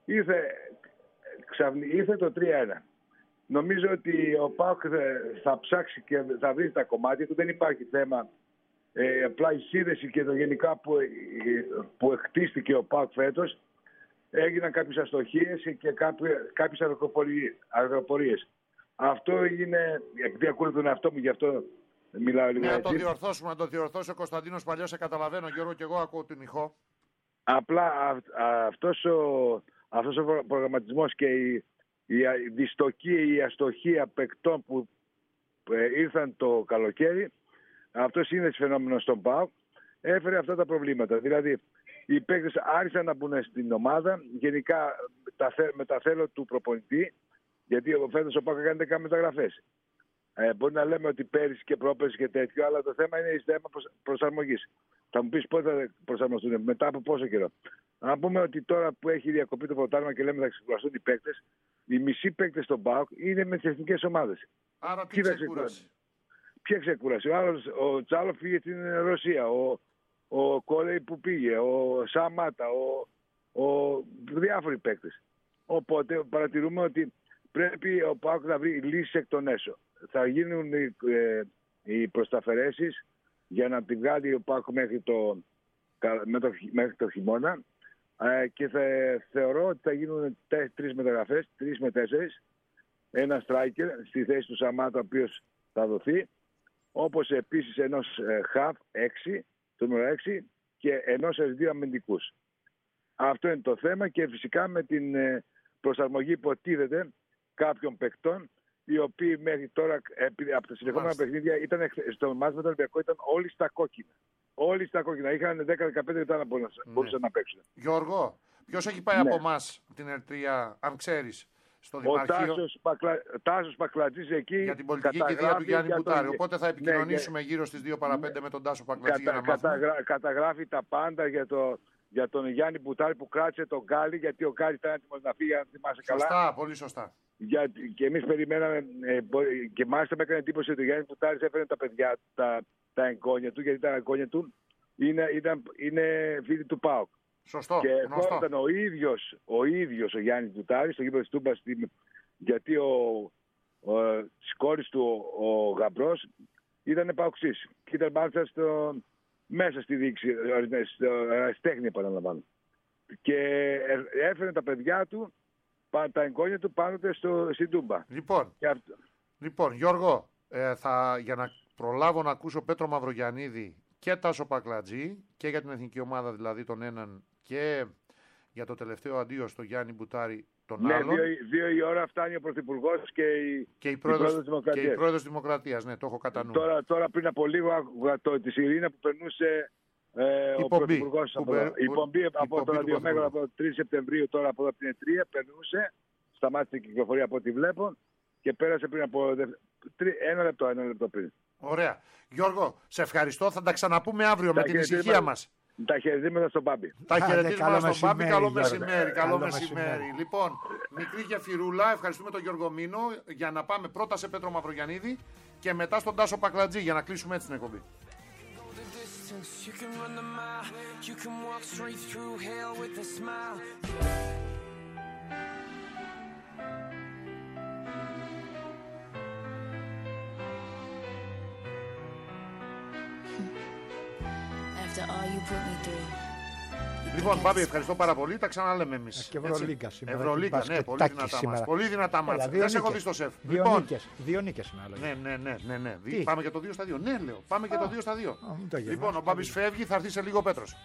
ήρθε το 3-1. Νομίζω ότι ο ΠΑΟΚ θα ψάξει και θα βρει τα κομμάτια του, δεν υπάρχει θέμα. Απλά η σύνδεση και το γενικά που εκτίστηκε ο ΠΑΟΚ φέτος, έγιναν κάποιες αστοχίες και κάποιες αεροπορίες. Αυτό είναι, επειδή ακούω τον εαυτό μου, γι' αυτό μιλάω λίγο. Να το διορθώσει ο Κωνσταντίνος Παλιός, σε καταλαβαίνω Γιώργο, και εγώ ακούω την ηχό. Απλά αυτός ο προγραμματισμός και η δυστοκία, η αστοχία παικτών που ήρθαν το καλοκαίρι, αυτό είναι φαινόμενο στον ΠΑΟΚ, έφερε αυτά τα προβλήματα. Δηλαδή, οι παίκτες άρχισαν να μπουν στην ομάδα, γενικά με τα θέλω του προπονητή, γιατί φέτος ο ΠΑΟΚ έκανε 10 μεταγραφές. Μπορεί να λέμε ότι πέρυσι και πρόπερσι και τέτοιο, αλλά το θέμα είναι η θέμα προσαρμογής. Θα μου πεις πότε θα προσαρμοστούν, μετά από πόσο καιρό. Να πούμε ότι τώρα που έχει διακοπεί το πρωτάθλημα και λέμε θα ξεκουραστούν οι παίκτες, οι μισοί παίκτες στον ΠΑΟΚ είναι με τις εθνικές ομάδες. Άρα τι ξεκούραση? Ποια ξεκούραση? Ο Τσάλο πήγε στην Ρωσία, ο Κόλεϊ που πήγε, ο Σαμάτα, διάφοροι παίκτες. Οπότε παρατηρούμε ότι πρέπει ο ΠΑΟΚ να βρει λύσεις εκ των έσω. Θα γίνουν οι προσταφαιρέσεις για να την βγάλει ο ΠΑΟΚ μέχρι το χειμώνα και θεωρώ ότι θα γίνουν 3 μεταγραφές, 3 με 4. Ένα striker στη θέση του Σαμάτα, ο οποίος θα δοθεί, όπως επίσης ενός χαφ 6, το νούμερο 6, και ενός 2 αμυντικούς. Αυτό είναι το θέμα και φυσικά με την προσαρμογή υποτίθεται κάποιων παικτών, οι οποίοι μέχρι τώρα από τα συνεχόμενα παιχνίδια ήταν στο μάτς με τον Ολυμπιακό, ήταν όλοι στα κόκκινα. Όλοι στα κόκκινα. Είχαν 10-15 λεπτά να μπορούσαν να παίξουν. Γιώργο, ποιος έχει πάει από εμάς την Ερτρία, αν ξέρεις, στο Δημαρχείο? Ο Τάσος Πακλατζής εκεί. Για την πολιτική κηδεία του Γιάννη Μπουτάρη. Οπότε θα επικοινωνήσουμε γύρω στις 2 παρα 5 με τον Τάσο Πακλατζή για να μάθουμε. Καταγράφει τα πάντα για τον Γιάννη Μπουτάρη που κράτησε τον Γκάλι, γιατί ο Γκάλι ήταν έτοιμος να φύγει, αν θυμάσαι καλά. Σωστά, πολύ σωστά. Και εμείς περιμέναμε, και μάλιστα με έκανε εντύπωση ότι ο Γιάννης Μπουτάρης έφερε τα παιδιά, τα εγγόνια του, γιατί τα εγγόνια του είναι φίλοι του ΠΑΟΚ. Σωστό. Και ήταν ο ίδιος ο Γιάννης Μπουτάρης στο γήπεδο της Τούμπας, γιατί της κόρης του ο Γαμπρός ήταν ΠΑΟΚΣής και ήταν μάλιστα μέσα στη διοίκηση, στη τέχνη επαναλαμβάνω. Και έφερε τα παιδιά του, τα εγγόνια του πάνω στην Τούμπα. Λοιπόν, Γιώργο, για να προλάβω να ακούσω Πέτρο Μαυρογιαννίδη και Τάσο Πακλατζή και για την εθνική ομάδα δηλαδή τον έναν και για το τελευταίο αντίο στο Γιάννη Μπουτάρη τον Ναι, άλλον. 2 η ώρα φτάνει ο Πρωθυπουργός και η Πρόεδρος Και η Πρόεδρος Δημοκρατίας, ναι, το έχω κατά νου. Τώρα πριν από λίγο άκουγα τη Σιρήνα που περνούσε ο Πρωθυπουργός. Η πομπή από το ραδιομέγαρο από το 3 Σεπτεμβρίου, τώρα από την Ετρία, περνούσε. Σταμάτησε η κυκλοφορία από ό,τι βλέπω και πέρασε πριν από 1 λεπτό πριν. Ωραία. Γιώργο, σε ευχαριστώ. Θα τα ξαναπούμε αύριο με την ησυχία μας. Τα χαιρετήματα στον Μπάμπη. Τα χαιρετήματα στον Μπάμπη. Καλό μεσημέρι. Καλό μεσημέρι. Λοιπόν, μικρή γεφυρούλα. Ευχαριστούμε τον Γιώργο Μήνο για να πάμε πρώτα σε Πέτρο Μαυρογιαννίδη και μετά στον Τάσο Πακλατζή για να κλείσουμε έτσι την εκπομπή. You can run the mile, you can walk straight through hell with a smile. After all you put me through. Λοιπόν, Μπάμπη, ευχαριστώ πάρα πολύ. Τα ξαναλέμε εμείς. Και Ευρωλίγκα σήμερα. Ευρωλίγκα, ναι, πολύ δυνατά μας. Πολύ δυνατά μας. Δεν σε έχω δει στο σεφ. Δύο νίκες είναι άλλο. Ναι. Πάμε και το 2 στα 2. Ναι, λέω. Πάμε και το 2 στα 2. Λοιπόν, ο Μπάμπης φεύγει, θα έρθει σε λίγο ο Πέτρος.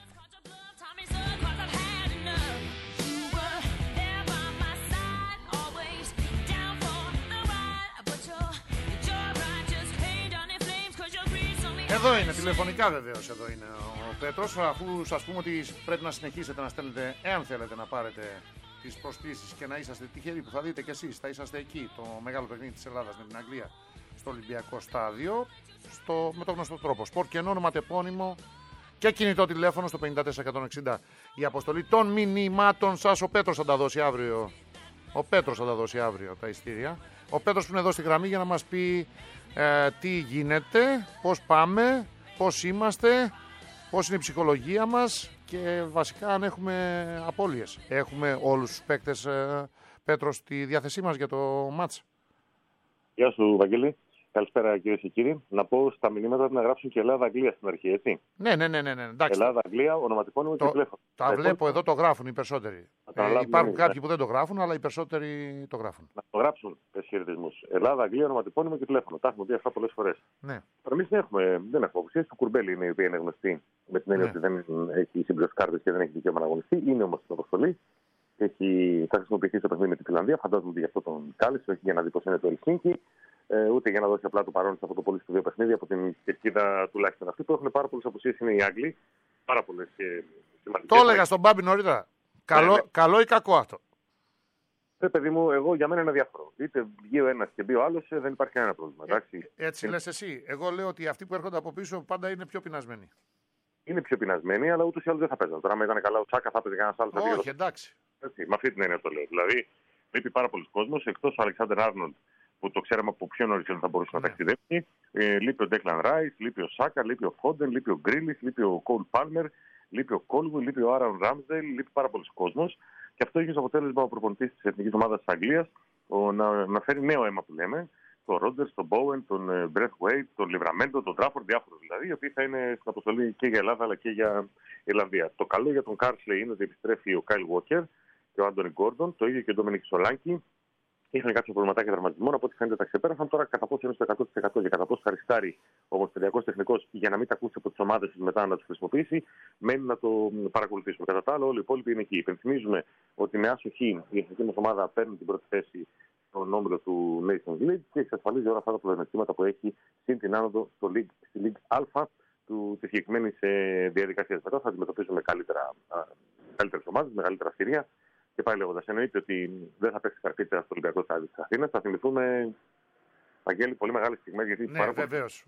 Εδώ είναι, τηλεφωνικά βεβαίως εδώ είναι ο Πέτρος, αφού σας πούμε ότι πρέπει να συνεχίσετε να στέλνετε, εάν θέλετε να πάρετε τις προσκλήσεις και να είσαστε τυχεροί που θα δείτε κι εσείς, θα είσαστε εκεί, το μεγάλο παιχνίδι της Ελλάδας με την Αγγλία στο Ολυμπιακό Στάδιο, με τον γνωστό τρόπο. Σπορτ και ονοματεπώνυμο και κινητό τηλέφωνο στο 54160. Η αποστολή των μηνυμάτων σας, ο Πέτρος θα τα δώσει αύριο. Ο Πέτρος θα τα δώσει αύριο τα ειστήρια. Ο Πέτρος που είναι εδώ στη γραμμή για να μας πει τι γίνεται, πώς πάμε, πώς είμαστε, πώς είναι η ψυχολογία μας και βασικά αν έχουμε απώλειες. Έχουμε όλους τους παίκτες, Πέτρο, στη διάθεσή μας για το μάτς. Γεια σου, Βαγγέλη. Καλησπέρα, κυρίες και κύριοι. Να πω στα μηνύματα να γράψουν και Ελλάδα-Αγγλία στην αρχή, έτσι. Ναι. Εντάξει. Ελλάδα-Αγγλία, ονοματεπώνυμο και τηλέφωνο. Τα βλέπω εδώ, το γράφουν οι περισσότεροι. Υπάρχουν κάποιοι που δεν το γράφουν, αλλά οι περισσότεροι το γράφουν. Να το γράψουν τις χαιρετισμούς. Ελλάδα-Αγγλία, ονοματεπώνυμο και τηλέφωνο. Τα έχουμε πει αυτά πολλές φορές. Ναι. Εμείς δεν έχουμε αποψίες. Το Κουρμπέλι είναι η οποία είναι γνωστή με την έννοια ότι δεν έχει συμπληρώσει κάρτες και δεν έχει δικαίωμα να αγωνιστεί. Είναι όμως στην αποστολή. Θα χρησιμοποιηθεί στο παιχνίδι με τη Φιλανδία. Φαντάζομαι ότι γι' αυτό τον κάλεσε, όχι για να δει πώς είναι το Ελσίνκι. Ούτε για να δώσει απλά το παρόν σε αυτό το πολύ σπουδαίο παιχνίδι από την κερκίδα τουλάχιστον. Αυτοί που έχουν πάρα πολλές απουσίες είναι οι Άγγλοι. Πάρα πολλές και σημαντικές. Το έλεγα στον Μπάμπη νωρίτερα. Καλό ή κακό αυτό? Παιδί μου, για μένα είναι διάφορο. Είτε βγει ο ένας και μπει ο άλλος, δεν υπάρχει κανένα πρόβλημα. Έτσι λες εσύ. Εγώ λέω ότι αυτοί που έρχονται από πίσω πάντα είναι πιο πεινασμένοι. Είναι πιο πεινασμένοι, αλλά ούτως ή άλλως δεν θα παίζουν. Τώρα, αν ήταν καλά ο Τσάκα, θα παίζει κανένα άλλο. Όχι, εντάξει. Με αυτή την έννοια το λέω. Δηλαδή, λείπει πάρα πολλοί κόσμος, εκτός ο Αλεξάνδερ Άρνολντ, που το ξέραμε από πιο νωρίς ότι θα μπορούσε να ταξιδέψει. Λείπει ο Ντέκλαν Ράις, λείπει ο Σάκα, λείπει ο Φόντεν, λείπει ο Γκρίλις, λείπει ο Κόλ Πάλμερ, λείπει ο Κόλβου, λείπει ο Άρον Ράμσδελ, λείπει πάρα πολλοί κόσμος. Και αυτό έχει ως αποτέλεσμα ο προπονητής της Εθνικής Ομάδας της Αγγλίας να φέρει νέο αίμα που λέμε. Τον Ρόντερς, τον Μπόουεν, τον Μπρεθ Γουέιτ, τον Λιβραμέντο, τον Τράφορντ, διάφορους δηλαδή, οι οποίοι θα είναι στην αποστολή και για Ελλάδα αλλά και για Ιρλανδία. Το καλό για τον Κάρσλεϊ είναι ότι επιστρέφει ο Κάιλ Γουόκερ και ο Άντονι Γκόρντον, το ίδιο και ο Ντόμινικ Σολάνκι. Είχαν κάποια προβληματάκια τραυματισμών, από ό,τι φαίνεται τα ξεπέρασαν. Τώρα κατά πόσο είναι στο 100% και κατά πόσο θα ρισκάρει ο ομοσπονδιακός τεχνικός για να μην τα ακούσει από τις ομάδες μετά να τους χρησιμοποιήσει, μένει να το παρακολουθήσουμε. Κατά τα άλλα, όλοι οι υπόλοιποι είναι εκεί. Υπενθυμίζουμε ότι με άσοχη η εθνική μας ομάδα παίρνει την πρώτη θέση στον όμιλο του Nations League και εξασφαλίζει όλα αυτά τα πλεονεκτήματα που έχει συν την άνοδο στη League Α τη συγκεκριμένη διαδικασία. Μετά θα αντιμετωπίσουμε καλύτερες ομάδες, μεγαλύτερα ευκαιρία. Και πάλι λέγοντας, εννοείται ότι δεν θα παίξει καρπίτσα στο Ολυμπιακό Στάδιο της Αθήνας. Θα θυμηθούμε, Βαγγέλη, πολύ μεγάλες στιγμές. Γιατί βεβαίως.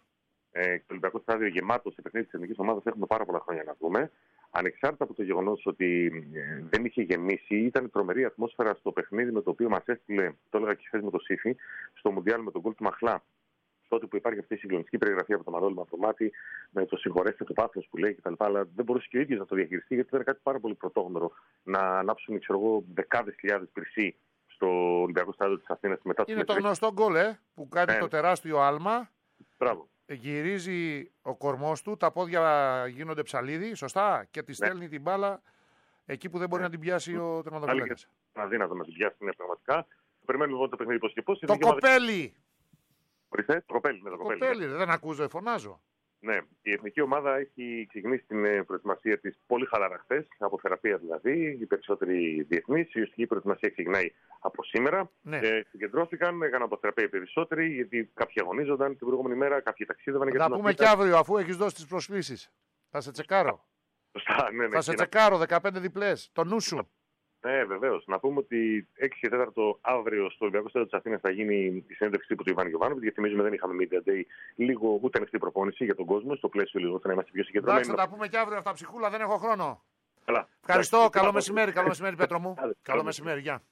Το Ολυμπιακό Στάδιο γεμάτο σε παιχνίδι της εθνικής ομάδας έχουμε πάρα πολλά χρόνια να δούμε. Ανεξάρτητα από το γεγονός ότι δεν είχε γεμίσει, ήταν τρομερή ατμόσφαιρα στο παιχνίδι με το οποίο μας έστειλε, το έλεγα και χθες με το Σύφη, στο Μουντιάλ με τον γκολ του Μαχλά. Τότε που υπάρχει αυτή η συγκλονιστική περιγραφή από το Μανώλη Μαυρομάτη, με το συγχωρέστε το πάθος που λέει κτλ. Αλλά δεν μπορούσε και ο ίδιος να το διαχειριστεί, γιατί ήταν κάτι πάρα πολύ πρωτόγνωρο να ανάψουν δεκάδες χιλιάδες πυρσί στο Ολυμπιακό Στάδιο της Αθήνας. Είναι το γνωστό γκολ, που κάνει το τεράστιο άλμα. Μπράβο. Γυρίζει ο κορμός του, τα πόδια γίνονται ψαλίδι, σωστά, και τη στέλνει την μπάλα εκεί που δεν μπορεί να την πιάσει ο τερματοφύλακας. Αδύνατο να την πιάσει, είναι πραγματικά. Περιμένουμε λοιπόν το παιχνίδι πώς και πώς. Το κοπέλι! Το κοπέλι, δεν ακούω, φωνάζω. Ναι, η εθνική ομάδα έχει ξεκινήσει την προετοιμασία της πολύ χαλαρά χθες, από θεραπεία δηλαδή, οι περισσότεροι διεθνείς. Η ουσιαστική προετοιμασία ξεκινάει από σήμερα. Ναι. Συγκεντρώθηκαν, έκαναν αποθεραπεία οι περισσότεροι, γιατί κάποιοι αγωνίζονταν την προηγούμενη μέρα, κάποιοι ταξίδευαν. Θα πούμε και αύριο, αφού έχεις δώσει τις προσκλήσεις. Θα σε τσεκάρω. Ναι, θα σε τσεκάρω, 15 διπλές. Το νου σου. Ναι, βεβαίως. Να πούμε ότι 6 και 4 αύριο στο Ολυμπιακό Στάδιο της Αθήνας θα γίνει η συνέντευξη τύπου του Ιβάν Γιοβάνοβιτς. Γιατί θυμίζουμε δεν είχαμε Media Day, λίγο ούτε ανοιχτή προπόνηση για τον κόσμο. Στο πλαίσιο λίγο θα είμαστε πιο συγκεντρωμένοι. Εντάξει, θα τα πούμε και αύριο αυτά, ψυχούλα, δεν έχω χρόνο. Καλά. Ευχαριστώ, καλό μεσημέρι, Πέτρο μου. Καλό μεσημέρι, γεια.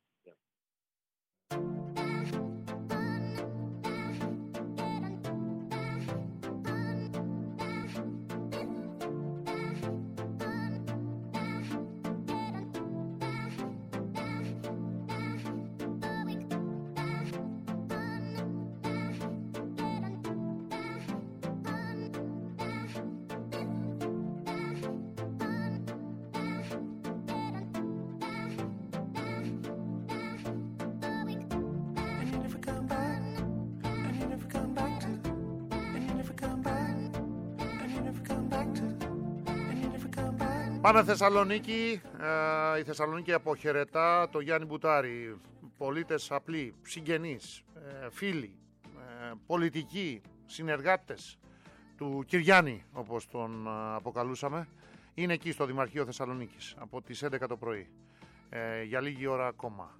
Πάμε Θεσσαλονίκη. Η Θεσσαλονίκη αποχαιρετά το Γιάννη Μπουτάρη. Πολίτες απλοί, συγγενείς, φίλοι, πολιτικοί, συνεργάτες του Κυριάννη, όπως τον αποκαλούσαμε, είναι εκεί στο Δημαρχείο Θεσσαλονίκης από τις 11 το πρωί. Για λίγη ώρα ακόμα.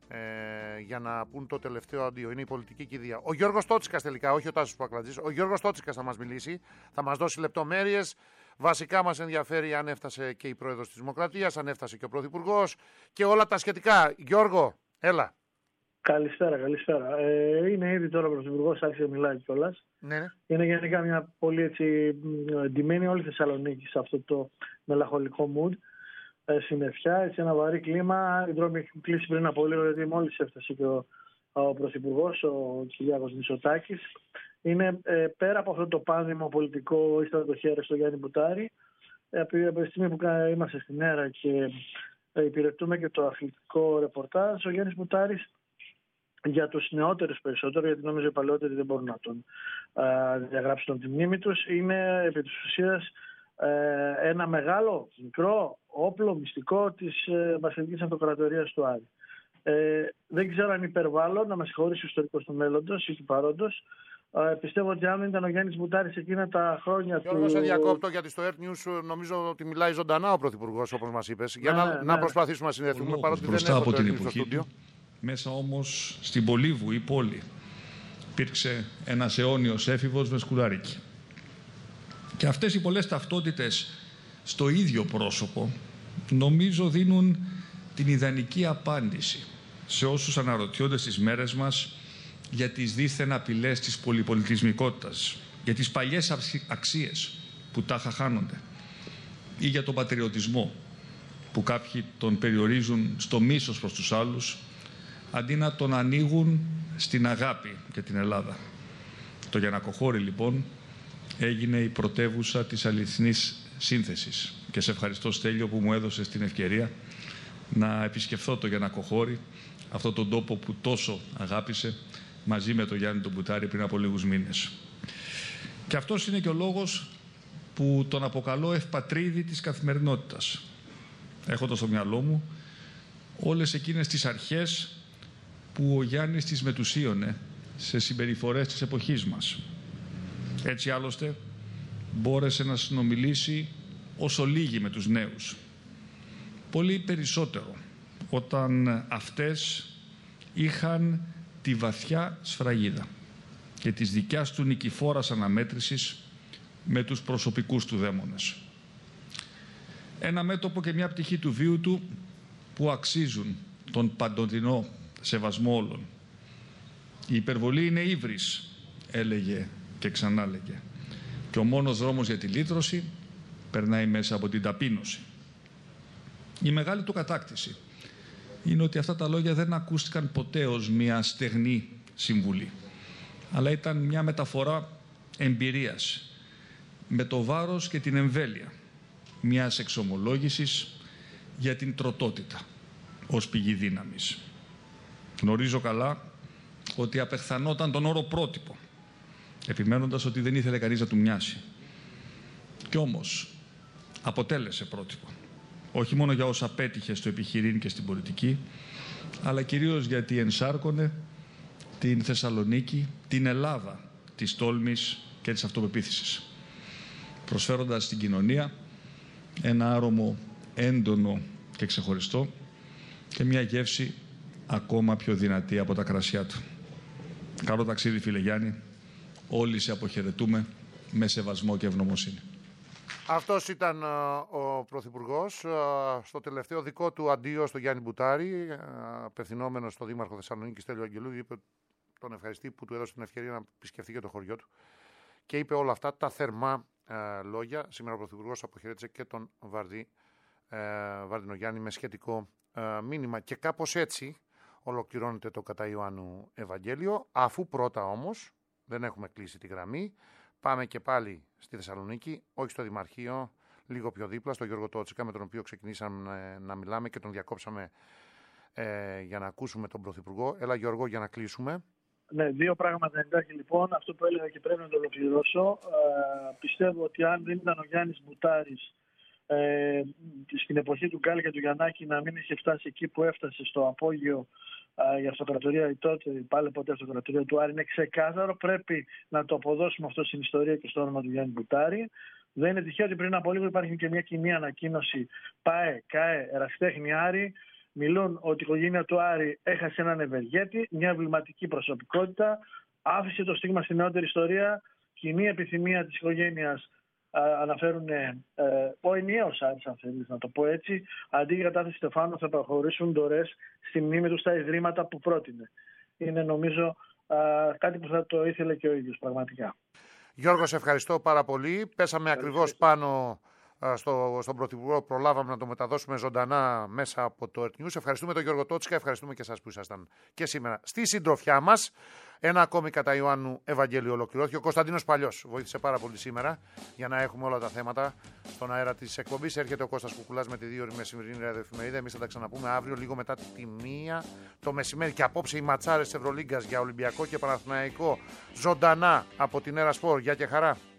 Για να πούν το τελευταίο αντίο. Είναι η πολιτική κηδεία. Ο Γιώργος Τότσικας τελικά, όχι ο Τάσος Πακλατζής. Ο Γιώργος Τότσικας θα μας μιλήσει, θα μας δώσει λεπτομέρειες. Βασικά μας ενδιαφέρει αν έφτασε και η πρόεδρος της Δημοκρατίας, αν έφτασε και ο πρωθυπουργός και όλα τα σχετικά. Γιώργο, έλα. Καλησπέρα. Είναι ήδη τώρα ο πρωθυπουργός, άρχισε να μιλάει κιόλας. Ναι. Είναι γενικά μια πολύ έτσι ντυμένη όλη η Θεσσαλονίκη σε αυτό το μελαγχολικό mood. Συννεφιά, έτσι ένα βαρύ κλίμα. Οι δρόμοι έχουν κλείσει πριν από λίγο, γιατί μόλις έφτασε και ο πρωθυπουργός, ο Κυριάκος Μητσοτάκης. Είναι πέρα από αυτό το πάνδημο πολιτικό, ύστερα το χέρι στο Γιάννη Μπουτάρη. Από τη στιγμή που είμαστε στην αίρα και υπηρετούμε και το αθλητικό ρεπορτάζ, ο Γιάννης Μπουτάρης για τους νεότερους περισσότερο, γιατί νομίζω οι παλαιότεροι δεν μπορούν να τον διαγράψουν τη μνήμη τους, είναι επί της ουσίας ένα μεγάλο, μικρό όπλο μυστικό της Βασιλικής Αυτοκρατορίας του Άρη. Δεν ξέρω αν υπερβάλλω, να με συγχωρήσει ο ιστορικός του μέλλοντος ή του παρόντος. Πιστεύω ότι αν ήταν ο Γιάννης Μπουτάρης εκείνα τα χρόνια Γιώργο, του... σε διακόπτω, γιατί στο Earth News νομίζω ότι μιλάει ζωντανά ο πρωθυπουργός, όπως μας είπες. Για να προσπαθήσουμε να συνδεθούμε, παρότι δεν έχω από το την Earth News στο εποχή στούντιο. Μέσα όμως στην Πολύβου, η πόλη, υπήρξε ένας αιώνιος έφηβος με σκουλαρίκι. Και αυτές οι πολλές ταυτότητες στο ίδιο πρόσωπο νομίζω δίνουν την ιδανική απάντηση σε όσους αναρωτιόνται στις μέρες μας για τις δίθεν απειλές της πολυπολιτισμικότητας, για τις παλιές αξίες που τάχα χάνονται ή για τον πατριωτισμό που κάποιοι τον περιορίζουν στο μίσος προς τους άλλους αντί να τον ανοίγουν στην αγάπη για την Ελλάδα. Το Γιαννακοχώρι λοιπόν έγινε η πρωτεύουσα της αληθινής σύνθεσης και σε ευχαριστώ, Στέλιο, που μου έδωσες την ευκαιρία να επισκεφθώ το Γιαννακοχώρι, αυτόν τον τόπο που τόσο αγάπησε μαζί με τον Γιάννη τον Μπουτάρη πριν από λίγους μήνες. Και αυτός είναι και ο λόγος που τον αποκαλώ ευπατρίδη της καθημερινότητας, έχοντας στο μυαλό μου όλες εκείνες τις αρχές που ο Γιάννης τις μετουσίωνε σε συμπεριφορές της εποχής μας. Έτσι άλλωστε μπόρεσε να συνομιλήσει όσο λίγοι με τους νέους. Πολύ περισσότερο όταν αυτές είχαν τη βαθιά σφραγίδα και της δικιάς του νικηφόρας αναμέτρησης με τους προσωπικούς του δαίμονες. Ένα μέτωπο και μια πτυχή του βίου του που αξίζουν τον παντοτινό σεβασμό όλων. Η υπερβολή είναι ύβρις, έλεγε και ξανάλεγε. Και ο μόνος δρόμος για τη λύτρωση περνάει μέσα από την ταπείνωση. Η μεγάλη του κατάκτηση είναι ότι αυτά τα λόγια δεν ακούστηκαν ποτέ ως μια στεγνή συμβουλή, αλλά ήταν μια μεταφορά εμπειρίας με το βάρος και την εμβέλεια μιας εξομολόγησης για την τροτότητα ως πηγή δύναμης. Γνωρίζω καλά ότι απεχθανόταν τον όρο πρότυπο επιμένοντας ότι δεν ήθελε κανείς να του μοιάσει. Κι όμως αποτέλεσε πρότυπο, όχι μόνο για όσα πέτυχε στο επιχειρήν και στην πολιτική, αλλά κυρίως γιατί ενσάρκωνε την Θεσσαλονίκη, την Ελλάδα της τόλμης και της αυτοπεποίθησης, προσφέροντας στην κοινωνία ένα άρωμο έντονο και ξεχωριστό και μια γεύση ακόμα πιο δυνατή από τα κρασιά του. Καλό ταξίδι, φίλε Γιάννη. Όλοι σε αποχαιρετούμε με σεβασμό και ευγνωμοσύνη. Αυτός ήταν ο Πρωθυπουργός στο τελευταίο δικό του αντίο στο Γιάννη Μπουτάρη, απευθυνόμενος στο Δήμαρχο Θεσσαλονίκης Στέλιο Αγγελούδη, είπε τον ευχαριστή που του έδωσε την ευκαιρία να επισκεφτεί και το χωριό του και είπε όλα αυτά τα θερμά λόγια. Σήμερα ο Πρωθυπουργός αποχαιρέτησε και τον Βαρδινό Γιάννη με σχετικό μήνυμα και κάπως έτσι ολοκληρώνεται το κατά Ιωάννου Ευαγγέλιο, αφού πρώτα όμως δεν έχουμε κλείσει τη γραμμή. Πάμε και πάλι στη Θεσσαλονίκη, όχι στο Δημαρχείο, λίγο πιο δίπλα, στο Γιώργο Τότσικα, με τον οποίο ξεκινήσαμε να μιλάμε και τον διακόψαμε για να ακούσουμε τον Πρωθυπουργό. Έλα Γιώργο, για να κλείσουμε. Ναι, δύο πράγματα εντάχει λοιπόν. Αυτό που έλεγα και πρέπει να το ολοκληρώσω. Πιστεύω ότι αν δεν ήταν ο Γιάννης Μπουτάρης στην εποχή του Γκάλη και του Γιαννάκη να μην είχε φτάσει εκεί που έφτασε στο απόγειο η αυτοκρατορία, η τότε πάλι ποτέ αυτοκρατορία του Άρη, είναι ξεκάθαρο. Πρέπει να το αποδώσουμε αυτό στην ιστορία και στο όνομα του Γιάννη Μπουτάρη. Δεν είναι τυχαίο ότι πριν από λίγο υπάρχει και μια κοινή ανακοίνωση ΠΑΕ, ΚΑΕ, Ερασιτέχνη Άρη. Μιλούν ότι η οικογένεια του Άρη έχασε έναν ευεργέτη, μια εμβληματική προσωπικότητα, άφησε το στίγμα στην νεότερη ιστορία, κοινή επιθυμία της οικογένειας. Αναφέρουν ο ενιαίος Άρης, αν θέλεις να το πω έτσι, αντί για κατάθεση Στεφάνου θα προχωρήσουν δωρές στη μνήμη του στα ιδρύματα που πρότεινε. Είναι νομίζω κάτι που θα το ήθελε και ο ίδιος πραγματικά. Γιώργο, σε ευχαριστώ πάρα πολύ. Πέσαμε ακριβώς πάνω στον Πρωθυπουργό, προλάβαμε να το μεταδώσουμε ζωντανά μέσα από το Earth News. Ευχαριστούμε τον Γιώργο Τότσικα, ευχαριστούμε και εσάς που ήσασταν και σήμερα στη συντροφιά μας. Ένα ακόμη κατά Ιωάννου Ευαγγέλιο ολοκληρώθηκε. Ο Κωνσταντίνος Παλιός βοήθησε πάρα πολύ σήμερα για να έχουμε όλα τα θέματα στον αέρα της εκπομπής. Έρχεται ο Κώστας Κουκουλάς με τη 2 ώρη μεσημερινή ραδιοεφημερίδα. Εμείς θα τα ξαναπούμε αύριο λίγο μετά τη 1 το μεσημέρι. Και απόψε οι ματσάρες της Ευρωλίγκας για Ολυμπιακό και Παναθηναϊκό ζωντανά από την Έρα Σπορ. Γεια και χαρά.